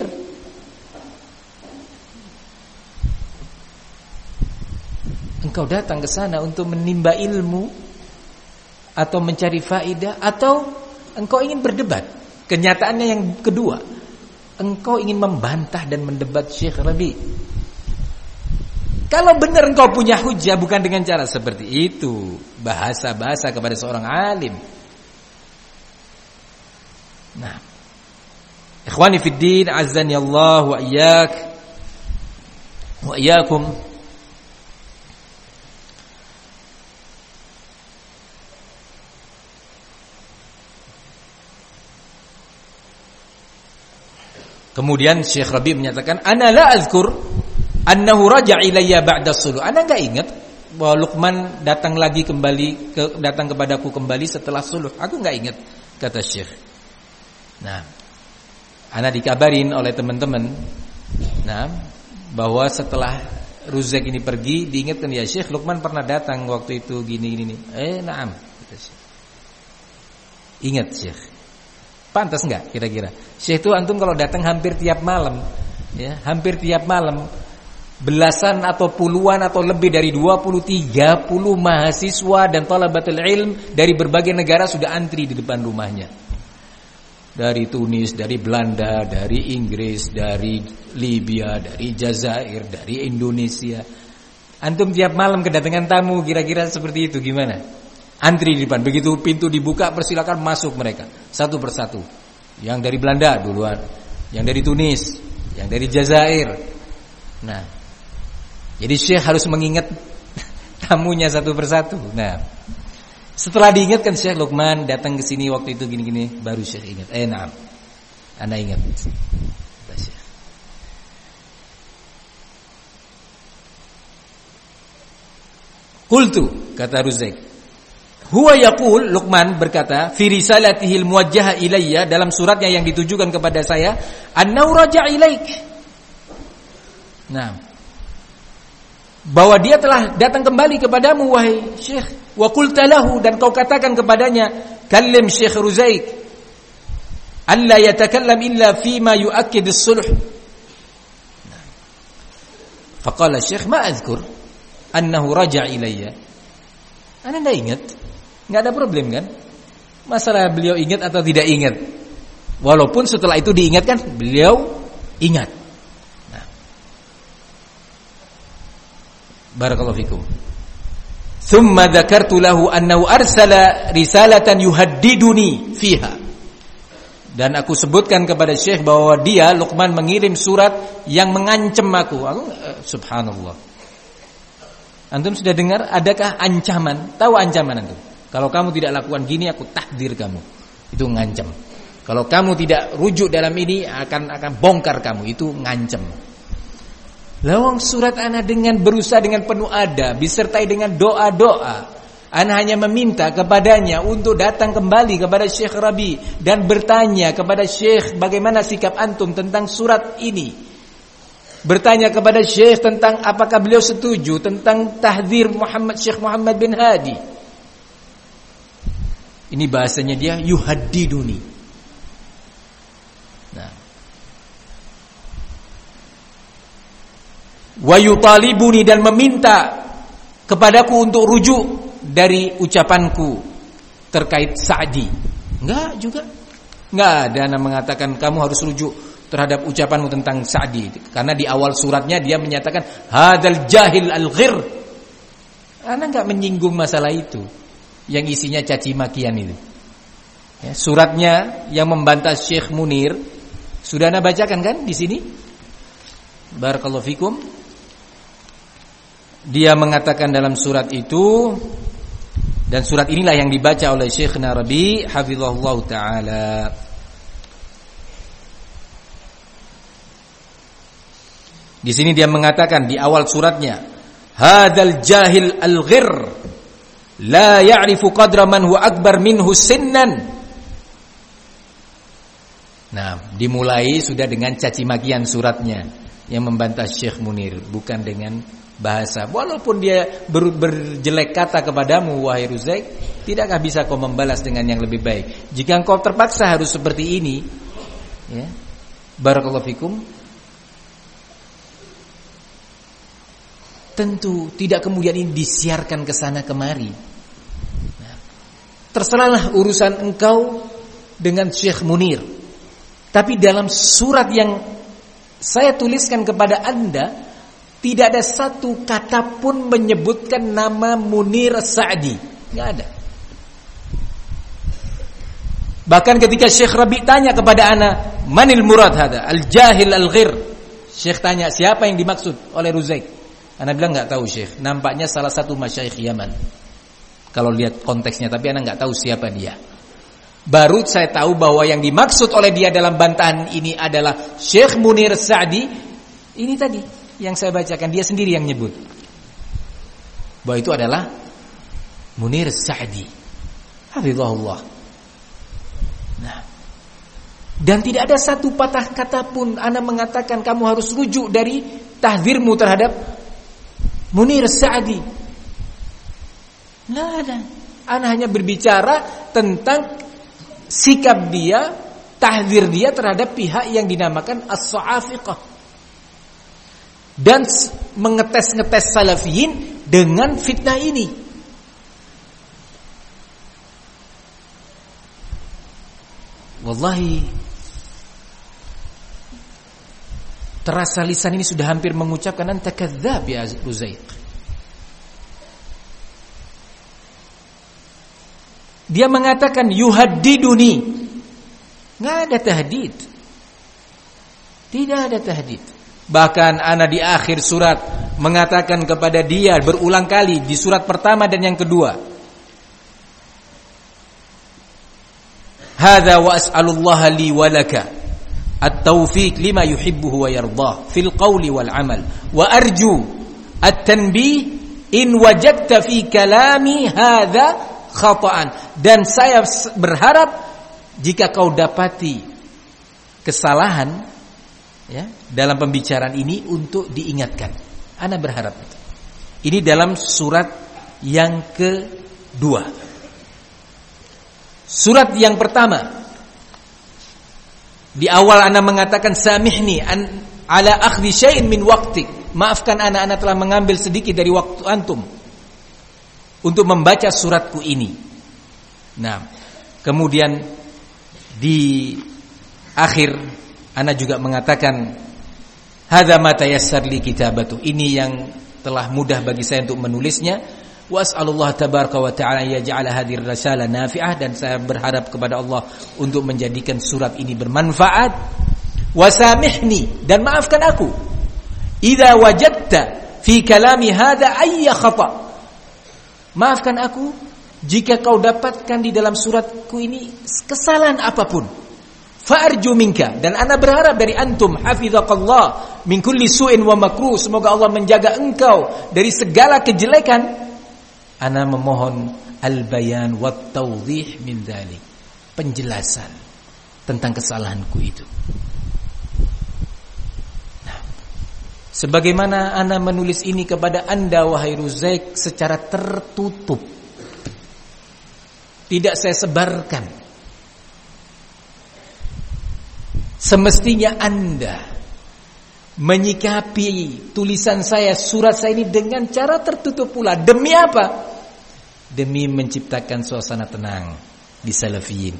Speaker 2: Engkau datang ke sana untuk menimba ilmu atau mencari faedah, atau engkau ingin berdebat? Kenyataannya yang kedua, engkau ingin membantah dan mendebat Syekh Rabi. Kalau benar engkau punya hujah bukan dengan cara seperti itu, bahasa-bahasa kepada seorang alim. Nah, ikhwani fid din, azzani Allah wa iyyak wa iyyakum. Kemudian Syekh Rabi menyatakan, ana la azkur annahu raja' ilayya ba'da suluh. Ana enggak ingat bahwa Luqman datang kepadaku kembali setelah suluh. Aku enggak ingat, kata Syekh. Nah, ana dikabarin oleh teman-teman, nah, bahwa setelah Ruzaik ini pergi, diingatkan, ya Syekh, Luqman pernah datang waktu itu gini. Na'am, kata Syekh. Ingat Syekh. Pantas enggak kira-kira? Syekh itu antum kalau datang hampir tiap malam, ya, hampir tiap malam. Belasan atau puluhan atau lebih dari 20-30 mahasiswa dan thalabatul ilm dari berbagai negara sudah antri di depan rumahnya. Dari Tunis, dari Belanda, dari Inggris, dari Libya, dari Jazair, dari Indonesia. Antum tiap malam kedatangan tamu kira-kira seperti itu gimana? Antri di depan, begitu pintu dibuka persilakan masuk mereka satu persatu. Yang dari Belanda duluan, yang dari Tunis, yang dari Jazair. Nah, jadi Syekh harus mengingat tamunya satu persatu. Nah, setelah diingatkan Syekh, Luqman datang ke sini waktu itu gini-gini, baru Syekh ingat. Na'am. Anda ingat. Syekh. Qultu, kata Ruzaik. Huwa yaqul, Luqman berkata, fi risalatihil muwajjaha ilayya, dalam suratnya yang ditujukan kepada saya, annahu raja'a ilaik. Nah, bahwa dia telah datang kembali kepadamu wahai Syekh. Wa qulta lahu, dan kau katakan kepadanya, kallim Syekh Ruzaik alla yatakallam illa fima yu'akkid as-sulh. Faqala Syekh, ma azkur annahu raja'a ilayya. Anda enggak ingat? Enggak ada problem kan? Masalah beliau ingat atau tidak ingat. Walaupun setelah itu diingatkan, beliau ingat. Nah. Barakallahu fikum. Thumma dzakartu lahu annahu arsala risalatan yuhaddiduni fiha. Dan aku sebutkan kepada Syekh bahwa dia, Luqman, mengirim surat yang mengancam aku. Subhanallah. Antum sudah dengar adakah ancaman? Tahu ancaman antum? Kalau kamu tidak lakukan gini, aku takdir kamu. Itu ngancam. Kalau kamu tidak rujuk dalam ini, akan bongkar kamu. Itu ngancam. Lawang surat ana dengan berusaha dengan penuh adab, disertai dengan doa-doa. Ana hanya meminta kepadanya untuk datang kembali kepada Syekh Rabi dan bertanya kepada Syekh bagaimana sikap antum tentang surat ini. Bertanya kepada Syekh tentang apakah beliau setuju tentang tahdzir Syekh Muhammad bin Hadi. Ini bahasanya dia yuhaddiduni. Nah. Wa yutalibuni, dan meminta kepadaku untuk rujuk dari ucapanku terkait Sa'di. Enggak juga. Enggak ada yang mengatakan kamu harus rujuk terhadap ucapanmu tentang Sa'di, karena di awal suratnya dia menyatakan hadzal jahil al-ghir. Ana enggak menyinggung masalah itu yang isinya caci makian itu. Ya, suratnya yang membantah Syekh Munir sudah Ana bacakan kan di sini. Barakallahu fikum. Dia mengatakan dalam surat itu, dan surat inilah yang dibaca oleh Syekh Rabi hafizahullah taala. Di sini dia mengatakan di awal suratnya, hadzal jahil al-ghir la ya'rifu qadra man huwa akbar minhu sinnan. Nah, dimulai sudah dengan caci makian suratnya yang membantah Syekh Munir, bukan dengan bahasa. Walaupun dia berjelek kata kepadamu wahai Ruzaik, tidakkah bisa kau membalas dengan yang lebih baik? Jika engkau terpaksa harus seperti ini, ya. Barakallahu fikum. Tentu tidak kemudian ini disiarkan ke sana kemari. Nah, terserahlah urusan engkau dengan Syekh Munir. Tapi dalam surat yang saya tuliskan kepada Anda, tidak ada satu kata pun menyebutkan nama Munir Sa'di. Tidak ada. Bahkan ketika Syekh Rabi tanya kepada ana, manil murad hada? Al-jahil al-ghir. Syekh tanya, siapa yang dimaksud oleh Ruzaik? Ana bilang enggak tahu Syekh. Nampaknya salah satu masyayikh Yaman. Kalau lihat konteksnya, tapi ana enggak tahu siapa dia. Baru saya tahu bahwa yang dimaksud oleh dia dalam bantahan ini adalah Syekh Munir Sa'di. Ini tadi yang saya bacakan, dia sendiri yang nyebut bahwa itu adalah Munir Sa'di hafizahullah. Nah, dan tidak ada satu patah kata pun ana mengatakan kamu harus rujuk dari tahdzirmu terhadap Munir Sa'di. Nggak ada. Ana hanya berbicara tentang sikap dia, tahdzir dia terhadap pihak yang dinamakan as-sa'afiqah, dan mengetes-ngetes salafiyin dengan fitnah ini. Wallahi, terasa lisan ini sudah hampir mengucapkan anta kadzdzab ya Ruzaik. Dia mengatakan yuhaddiduni. Enggak ada tahdid. Tidak ada tahdid. Bahkan ana di akhir surat mengatakan kepada dia berulang kali di surat pertama dan yang kedua, hadza wa as'alullaha li wa laka at-taufiq lima yuhibbuhu wa yardah fil qawli wal amal wa arju at-tanbih in wajadta fi kalami hadza khata'an. Dan saya berharap jika kau dapati kesalahan ya dalam pembicaraan ini untuk diingatkan. Ana berharap itu. Ini dalam surat yang kedua. Surat yang pertama, di awal ana mengatakan samihni ala akhdhi syai'in min waqtik. Maafkan ana telah mengambil sedikit dari waktu antum untuk membaca suratku ini. Nah, kemudian di akhir ana juga mengatakan hadza ma tayassar li kitabatu. Ini yang telah mudah bagi saya untuk menulisnya. Was'alullah tabaraka wa ta'ala yaj'ala hadhihi risalah nafi'ah, dan saya berharap kepada Allah untuk menjadikan surat ini bermanfaat. Wasamihni, dan maafkan aku idza wajadta fi kalami hadza ayya khata'. Maafkan aku jika kau dapatkan di dalam suratku ini kesalahan apapun. Fa'arju minka, dan ana berharap dari antum hafizakallah min kulli su'in wa makruh, semoga Allah menjaga engkau dari segala kejelekan. Ana memohon al-bayan wat tawdih min dzalik, penjelasan tentang kesalahanku itu. Nah, sebagaimana ana menulis ini kepada Anda wahai Ruzaik secara tertutup, tidak saya sebarkan. Semestinya Anda menyikapi tulisan saya, surat saya ini dengan cara tertutup pula. Demi apa? Demi menciptakan suasana tenang di Salafiyin.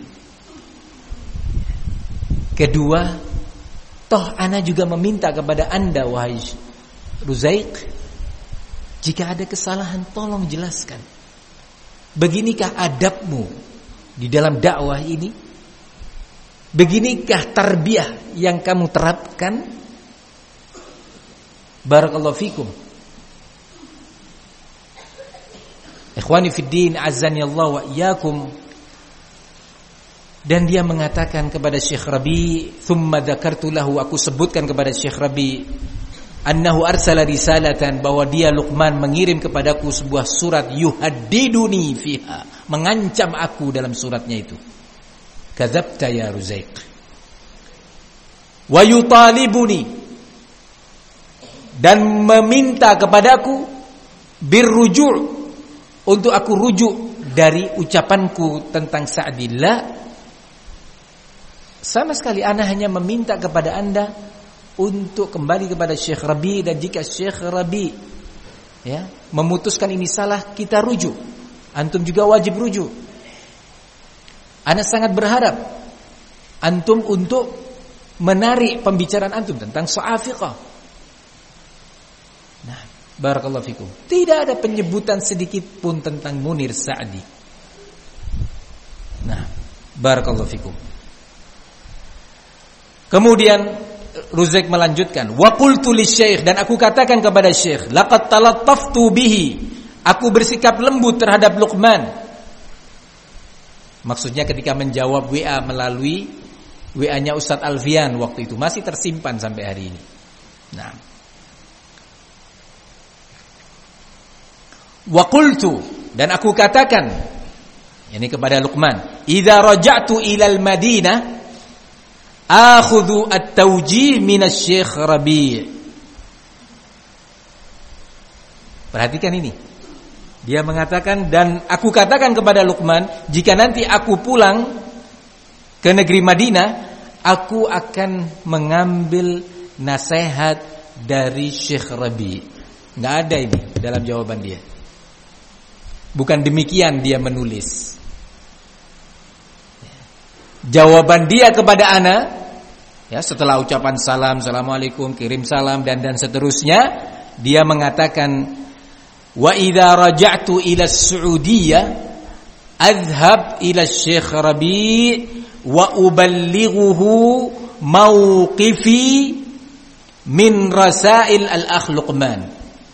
Speaker 2: Kedua, toh ana juga meminta kepada Anda wahai Ruzaik, jika ada kesalahan tolong jelaskan. Beginikah adabmu di dalam dakwah ini? Beginikah tarbiyah yang kamu terapkan? Barakallahu fikum. Ikhwani fid din, azani Allah wa iyyakum. Dan dia mengatakan kepada Syekh Rabi, thumma dzakartu lahu, aku sebutkan kepada Syekh Rabi, annahu arsala risalatan, bahwa dia Luqman mengirim kepadaku sebuah surat, yuhaddiduni fiha, mengancam aku dalam suratnya itu. Kadzabta ya Ruzaik. Wa yutalibuni, dan meminta kepadaku birruju', untuk aku rujuk dari ucapanku tentang Sa'dillah. Sama sekali ana hanya meminta kepada Anda untuk kembali kepada Syekh Rabi, dan jika Syekh Rabi ya memutuskan ini salah, kita rujuk. Antum juga wajib rujuk. Ana sangat berharap antum untuk menarik pembicaraan antum tentang Sha'afiqah. Nah, barakallahu fikum. Tidak ada penyebutan sedikit pun tentang Munir Sa'di. Nah, barakallahu fikum. Kemudian Ruzaik melanjutkan, wa qultu lisyekh, dan aku katakan kepada Syekh, laqad talattaftu bihi, aku bersikap lembut terhadap Luqman. Maksudnya ketika menjawab WA melalui WA-nya Ustadz Alfian waktu itu, masih tersimpan sampai hari ini. Nah, wa qultu, dan aku katakan ini kepada Luqman, idza raja'tu ilal Madinah akhudhu at-tawjih min asy-Syekh Rabi'. Perhatikan ini. Dia mengatakan, dan aku katakan kepada Luqman, jika nanti aku pulang ke negeri Madinah, aku akan mengambil nasihat dari Syekh Rabi'. Enggak ada ini dalam jawaban dia. Bukan demikian dia menulis. Jawaban dia kepada ana, ya, setelah ucapan salam, assalamualaikum, kirim salam, dan seterusnya, dia mengatakan, wa idza raja'tu ila as-Saudiyah adhhab ila Syekh Rabi' wa uballighuhu mauqifi min rasail al-akh Luqman.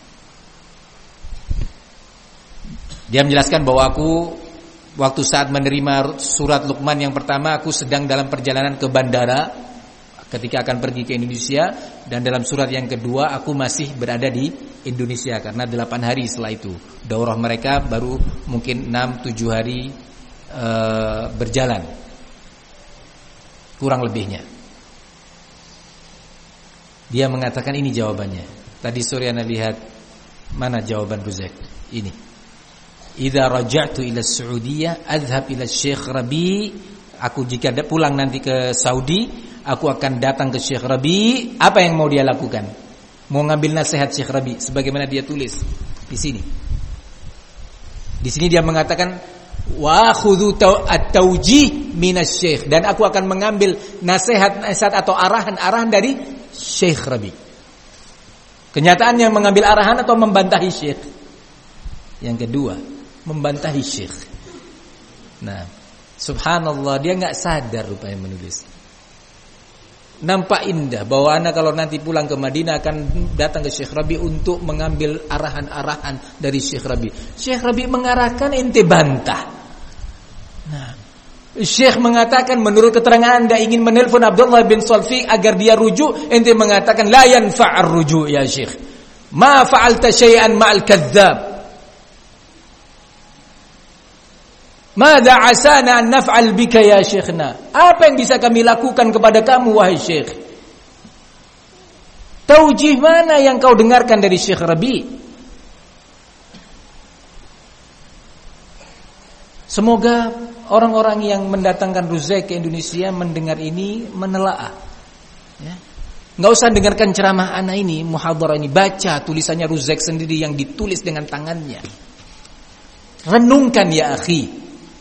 Speaker 2: Dia menjelaskan bahwa aku waktu saat menerima surat Luqman yang pertama, aku sedang dalam perjalanan ke bandara ketika akan pergi ke Indonesia, dan dalam surat yang kedua aku masih berada di Indonesia karena 8 hari setelah itu. Daurah mereka baru mungkin 6-7 hari berjalan, kurang lebihnya. Dia mengatakan ini jawabannya. Tadi sore Anda lihat mana jawaban Ruzaik ini. Idza raja'tu ila as-Saudiyah adhhab ila Syekh Rabi', aku jika pulang nanti ke Saudi, aku akan datang ke Syekh Rabi'. Apa yang mau dia lakukan? Mau ngambil nasihat Syekh Rabi', sebagaimana dia tulis di sini. Di sini dia mengatakan wa khudhu at-tawjih minasy-syekh, dan aku akan mengambil nasihat-nasihat atau arahan-arahan dari Syekh Rabi'. Kenyataannya mengambil arahan atau membantahi Syekh? Yang kedua, membantahi Syekh. Nah, subhanallah, dia enggak sadar rupanya menulis. Nampak indah bahwa anak kalau nanti pulang ke Madinah akan datang ke Syekh Rabi' untuk mengambil arahan-arahan dari Syekh Rabi'. Syekh Rabi' mengarahkan, ente bantah. Nah, Syekh mengatakan menurut keterangan Anda ingin menelpon Abdullah bin Salfiq agar dia rujuk, ente mengatakan la yanfa'ar rujuk ya Syekh. Ma fa'alta syai'an ma'al kadzdzab. Madza asana an naf'al bika ya syekhna? Apa yang bisa kami lakukan kepada kamu wahai syekh? Taujih mana yang kau dengarkan dari Syekh Rabi? Semoga orang-orang yang mendatangkan Ruzaik ke Indonesia mendengar ini menelaah. Ya. Nggak usah dengarkan ceramah ana ini, muhadharah ini, baca tulisannya Ruzaik sendiri yang ditulis dengan tangannya. Renungkan ya akhi.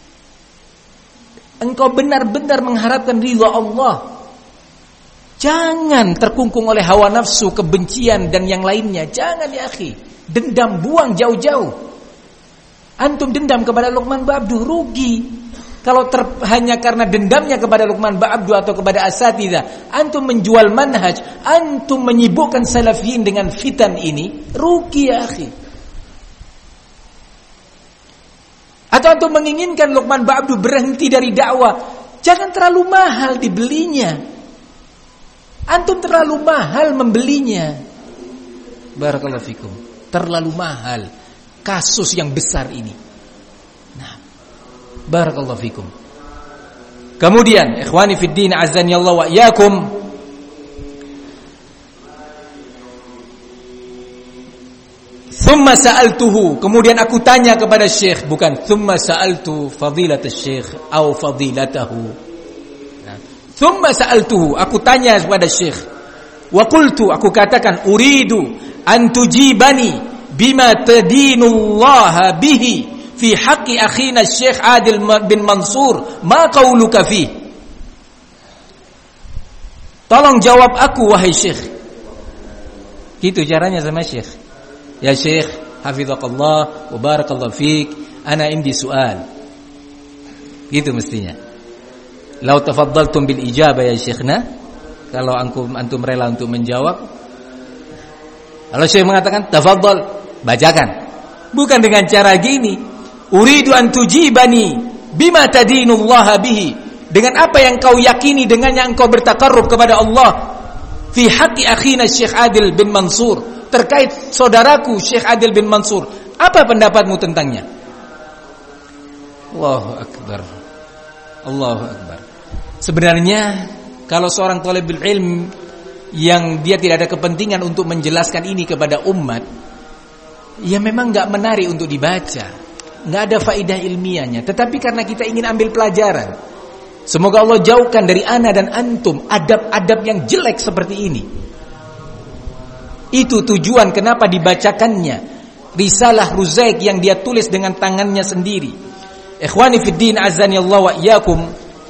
Speaker 2: Engkau benar-benar mengharapkan ridha Allah. Jangan terkungkung oleh hawa nafsu, kebencian dan yang lainnya. Jangan ya akhi. Dendam buang jauh-jauh. Antum dendam kepada Luqman Ba'abdu, rugi. Kalau hanya karena dendamnya kepada Luqman Ba'abdu atau kepada asatidzah, antum menjual manhaj, antum menyibukkan salafiyin dengan fitan ini, rugi ya akhi. Atau antum menginginkan Luqman Ba'abdu berhenti dari dakwah, jangan terlalu mahal dibelinya. Antum terlalu mahal membelinya. Barakallahu fikum. Terlalu mahal kasus yang besar ini. Nah, barakallahu fikum. Kemudian, ikhwani fid din azani Allah wa iyyakum. Thumma sa'altuhu, kemudian aku tanya kepada Syekh, bukan thumma sa'altu fadilat Syekh atau fadilatahu. Nah, thumma sa'altuhu, aku tanya kepada Syekh. Wa qultu, aku katakan uridu an tujibani bima tadinullaha bihi fi haqqi akhina Syekh Adil bin Mansur, ma qauluka fi? Tolong jawab aku wahai Syekh. Gitu caranya sama Syekh. Ya Syekh, hafizakallah wa barakallahu fiik, ana indi soal. Gitu mestinya. Lau tafaddaltum bil ijabah ya Syekhna, kalau antum rela untuk menjawab. Kalau Syekh mengatakan tafaddal, bacakan. Bukan dengan cara gini. Uridu an tujibani bima tadinullaha bihi, dengan apa yang kau yakini dengannya engkau bertakarrub kepada Allah, fi haqqi akhina Syekh Adil bin Mansur, terkait saudaraku Syekh Adil bin Mansur. Apa pendapatmu tentangnya? Allahu Akbar. Allahu Akbar. Sebenarnya kalau seorang thalibul ilm yang dia tidak ada kepentingan untuk menjelaskan ini kepada umat, ya memang enggak menarik untuk dibaca, enggak ada faedah ilmiahnya. Tetapi karena kita ingin ambil pelajaran, semoga Allah jauhkan dari ana dan antum adab-adab yang jelek seperti ini. Itu tujuan kenapa dibacakannya risalah Ruzaik yang dia tulis dengan tangannya sendiri. Ikhwani fid din azani Allah wa iyyakum.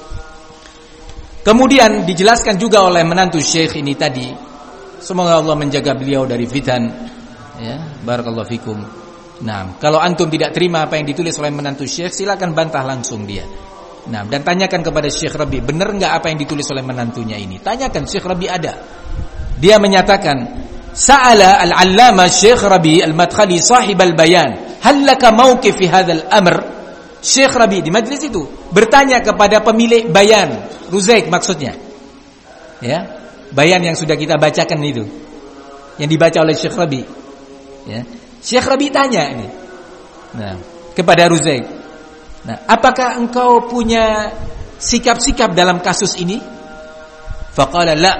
Speaker 2: Kemudian dijelaskan juga oleh menantu Syekh ini tadi. Semoga Allah menjaga beliau dari fitan. Ya, barakallahu fikum. Nah, kalau antum tidak terima apa yang ditulis oleh menantu Syekh, silakan bantah langsung dia. Nah, dan tanyakan kepada Syekh Rabi, benar enggak apa yang ditulis oleh menantunya ini? Tanyakan, Syekh Rabi ada. Dia menyatakan, Sa'ala al-allama Syekh Rabi al-Madkhali sahib al-bayan, hal laka mawqif fi hadzal amr? Syekh Rabi di majlis itu bertanya kepada pemilik bayan, Ruzaik maksudnya. Ya, bayan yang sudah kita bacakan itu, yang dibaca oleh Syekh Rabi. Ya, Syekh Rabi tanya ini. Nah, kepada Ruzaik. Nah, apakah engkau punya sikap-sikap dalam kasus ini? Faqala la.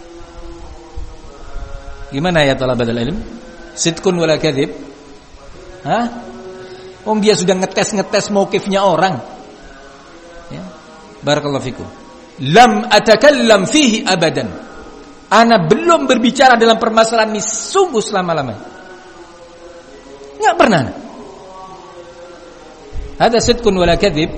Speaker 2: Gimana ya talabatul ilm? Sidqun wala kadhib? Hah? Dia sudah ngetes mauqifnya orang. Ya. Barakallahu fikum. Lam atakallam fihi abadan. Ana belum berbicara dalam permasalahan ini sungguh selama-lamanya. Enggak pernah. Hada sidqun wala kadhib?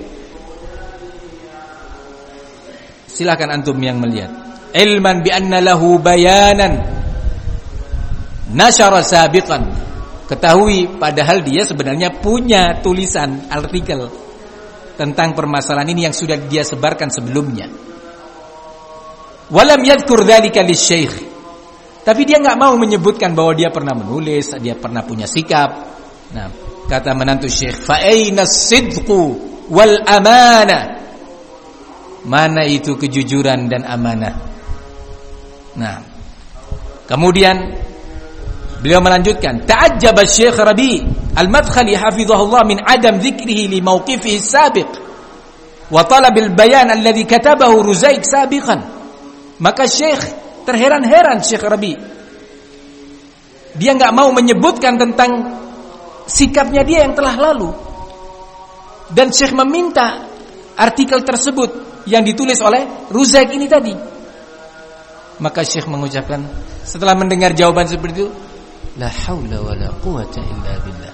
Speaker 2: Silakan antum yang melihat. Ilman bi anna lahu bayanan nasyara sabiqan. Ketahui padahal dia sebenarnya punya tulisan artikel tentang permasalahan ini yang sudah dia sebarkan sebelumnya. Walam yadhkur dzalika lisyekh. Tapi dia enggak mau menyebutkan bahwa dia pernah menulis, dia pernah punya sikap. Nah, kata menantu Syekh, fa aina as-sidqu wal amanah? Mana itu kejujuran dan amanah? Nah, kemudian beliau melanjutkan, ta'ajjaba Syekh Rabi Al-Madkhali hafizahullah min adam dzikrihi li mawqifihi sabiq wa talab al-bayan alladhi katabahu Ruzaik sabiqan. Maka Syekh terheran-heran, Syekh Rabi. Dia enggak mau menyebutkan tentang sikapnya dia yang telah lalu. Dan Syekh meminta artikel tersebut yang ditulis oleh Ruzaik ini tadi. Maka Syekh mengucapkan setelah mendengar jawaban seperti itu, la haula wala quwata illa billah.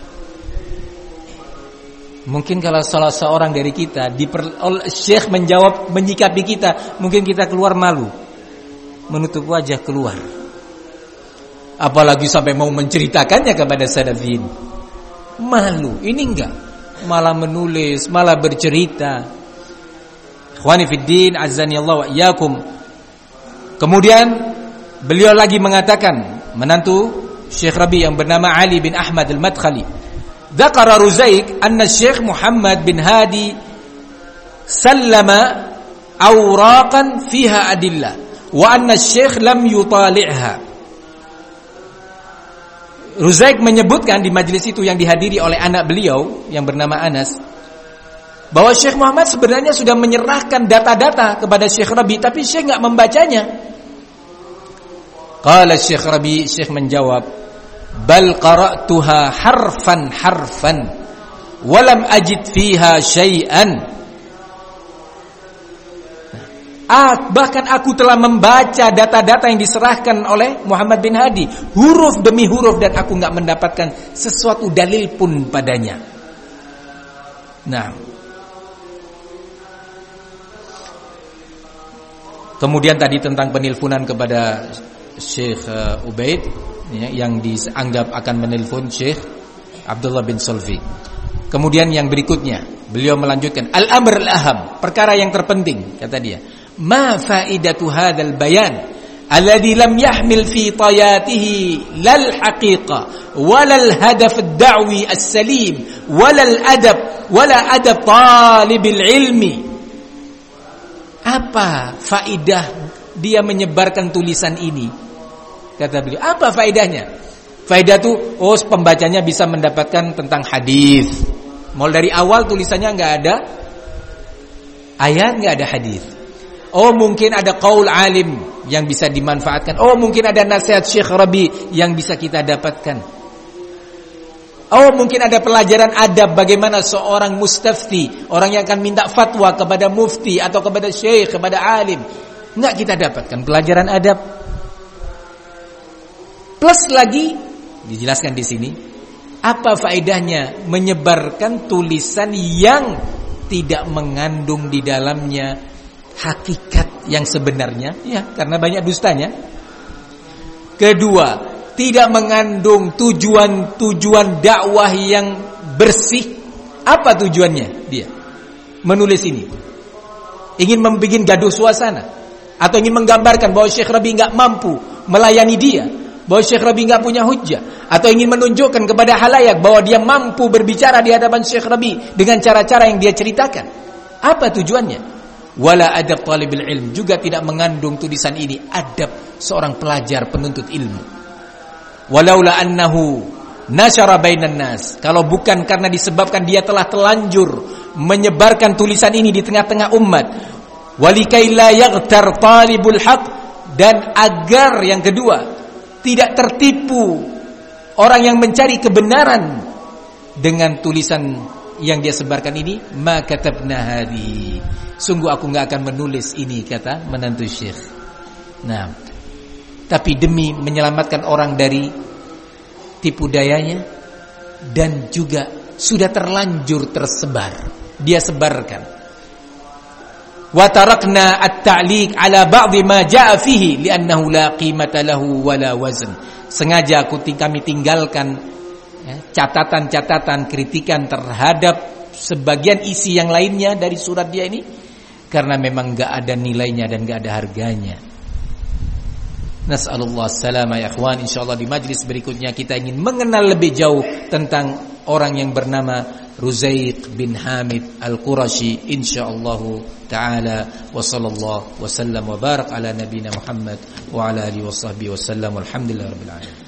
Speaker 2: Mungkin kalau salah seorang dari kita Syekh menjawab, menyikapi kita, mungkin kita keluar malu, menutup wajah keluar. Apalagi sampai mau menceritakannya kepada salafin. Malu, ini enggak. Malah menulis, malah bercerita. Ikhwani fiddin, azzani Allah wa iyyakum. Kemudian beliau lagi mengatakan, menantu Syekh Rabi yang bernama Ali bin Ahmad al-Madkhali, dzakara Ruzaik anna Syekh Muhammad bin Hadi sallama awraqan fiha adillah wa anna Syekh lam yutali'ha. Ruzaik menyebutkan di majelis itu yang dihadiri oleh anak beliau yang bernama Anas, bahwa Syekh Muhammad sebenarnya sudah menyerahkan data-data kepada Syekh Rabi, tapi Syekh enggak membacanya. Qala Syekh Rabi, Syekh menjawab, bal qara'tuha harfan harfan wa lam ajid fiha syai'an. Bahkan aku telah membaca data-data yang diserahkan oleh Muhammad bin Hadi, huruf demi huruf, dan aku enggak mendapatkan sesuatu dalil pun padanya. Nah, kemudian tadi tentang penelponan kepada Syekh Ubaid, ya, yang dianggap akan menelpon Syekh Abdullah bin Solfi. Kemudian yang berikutnya beliau melanjutkan, al-amr al-aham, perkara yang terpenting, kata dia, ma faidatu hadzal bayan alladhi lam yahmil fi tayatihi lal haqiqa walal hadaf ad-da'wi as-salim walal adab wala adab talibil ilmi. Apa faidah dia menyebarkan tulisan ini? Kata beliau, apa faedahnya? Faedah itu, pembacanya bisa mendapatkan tentang hadis. Mulai dari awal tulisannya enggak ada ayat, enggak ada hadis. Mungkin ada qaul alim yang bisa dimanfaatkan. Mungkin ada nasihat Syekh Rabi yang bisa kita dapatkan. Mungkin ada pelajaran adab, bagaimana seorang mustafti, orang yang akan minta fatwa kepada mufti atau kepada syekh, kepada alim. Enggak kita dapatkan pelajaran adab. Plus lagi dijelaskan di sini, apa faedahnya menyebarkan tulisan yang tidak mengandung di dalamnya hakikat yang sebenarnya, ya, karena banyak dustanya. Kedua, tidak mengandung tujuan dakwah yang bersih. Apa tujuannya dia menulis ini? Ingin membuat gaduh suasana, atau ingin menggambarkan bahwa Syekh Rabi enggak mampu melayani dia, bahwa Syekh Rabi enggak punya hujjah, atau ingin menunjukkan kepada halayak bahwa dia mampu berbicara di hadapan Syekh Rabi dengan cara-cara yang dia ceritakan. Apa tujuannya? Wala adab talibil ilm, juga tidak mengandung tulisan ini adab seorang pelajar penuntut ilmu. Walaula annahu nasyara bainan nas, kalau bukan karena disebabkan dia telah telanjur menyebarkan tulisan ini di tengah-tengah umat, walikai la yaghtar talibul haq, dan agar yang kedua tidak tertipu orang yang mencari kebenaran dengan tulisan yang dia sebarkan ini, ma katabna hadhi, sungguh aku enggak akan menulis ini, kata menantu Syekh. Nah, tapi demi menyelamatkan orang dari tipu dayanya, dan juga sudah terlanjur tersebar, dia sebarkan. Wa tarakna at-ta'liq ala ba'd ma jaa'a fihi li'annahu la qimata lahu wala wazn. Sengaja kami tinggalkan catatan-catatan kritikan terhadap sebagian isi yang lainnya dari surat dia ini, karena memang enggak ada nilainya dan enggak ada harganya. Nas'alullah salama ya ikhwan. Insyaallah di majlis berikutnya kita ingin mengenal lebih jauh tentang orang yang bernama Ruzaik bin Hamid Al-Qurashi, insyaallah taala. Wa sallallahu wa sallam wa barak ala nabiyina Muhammad wa ala alihi wa sahbihi wa sallam. Walhamdulillahirabbil alamin.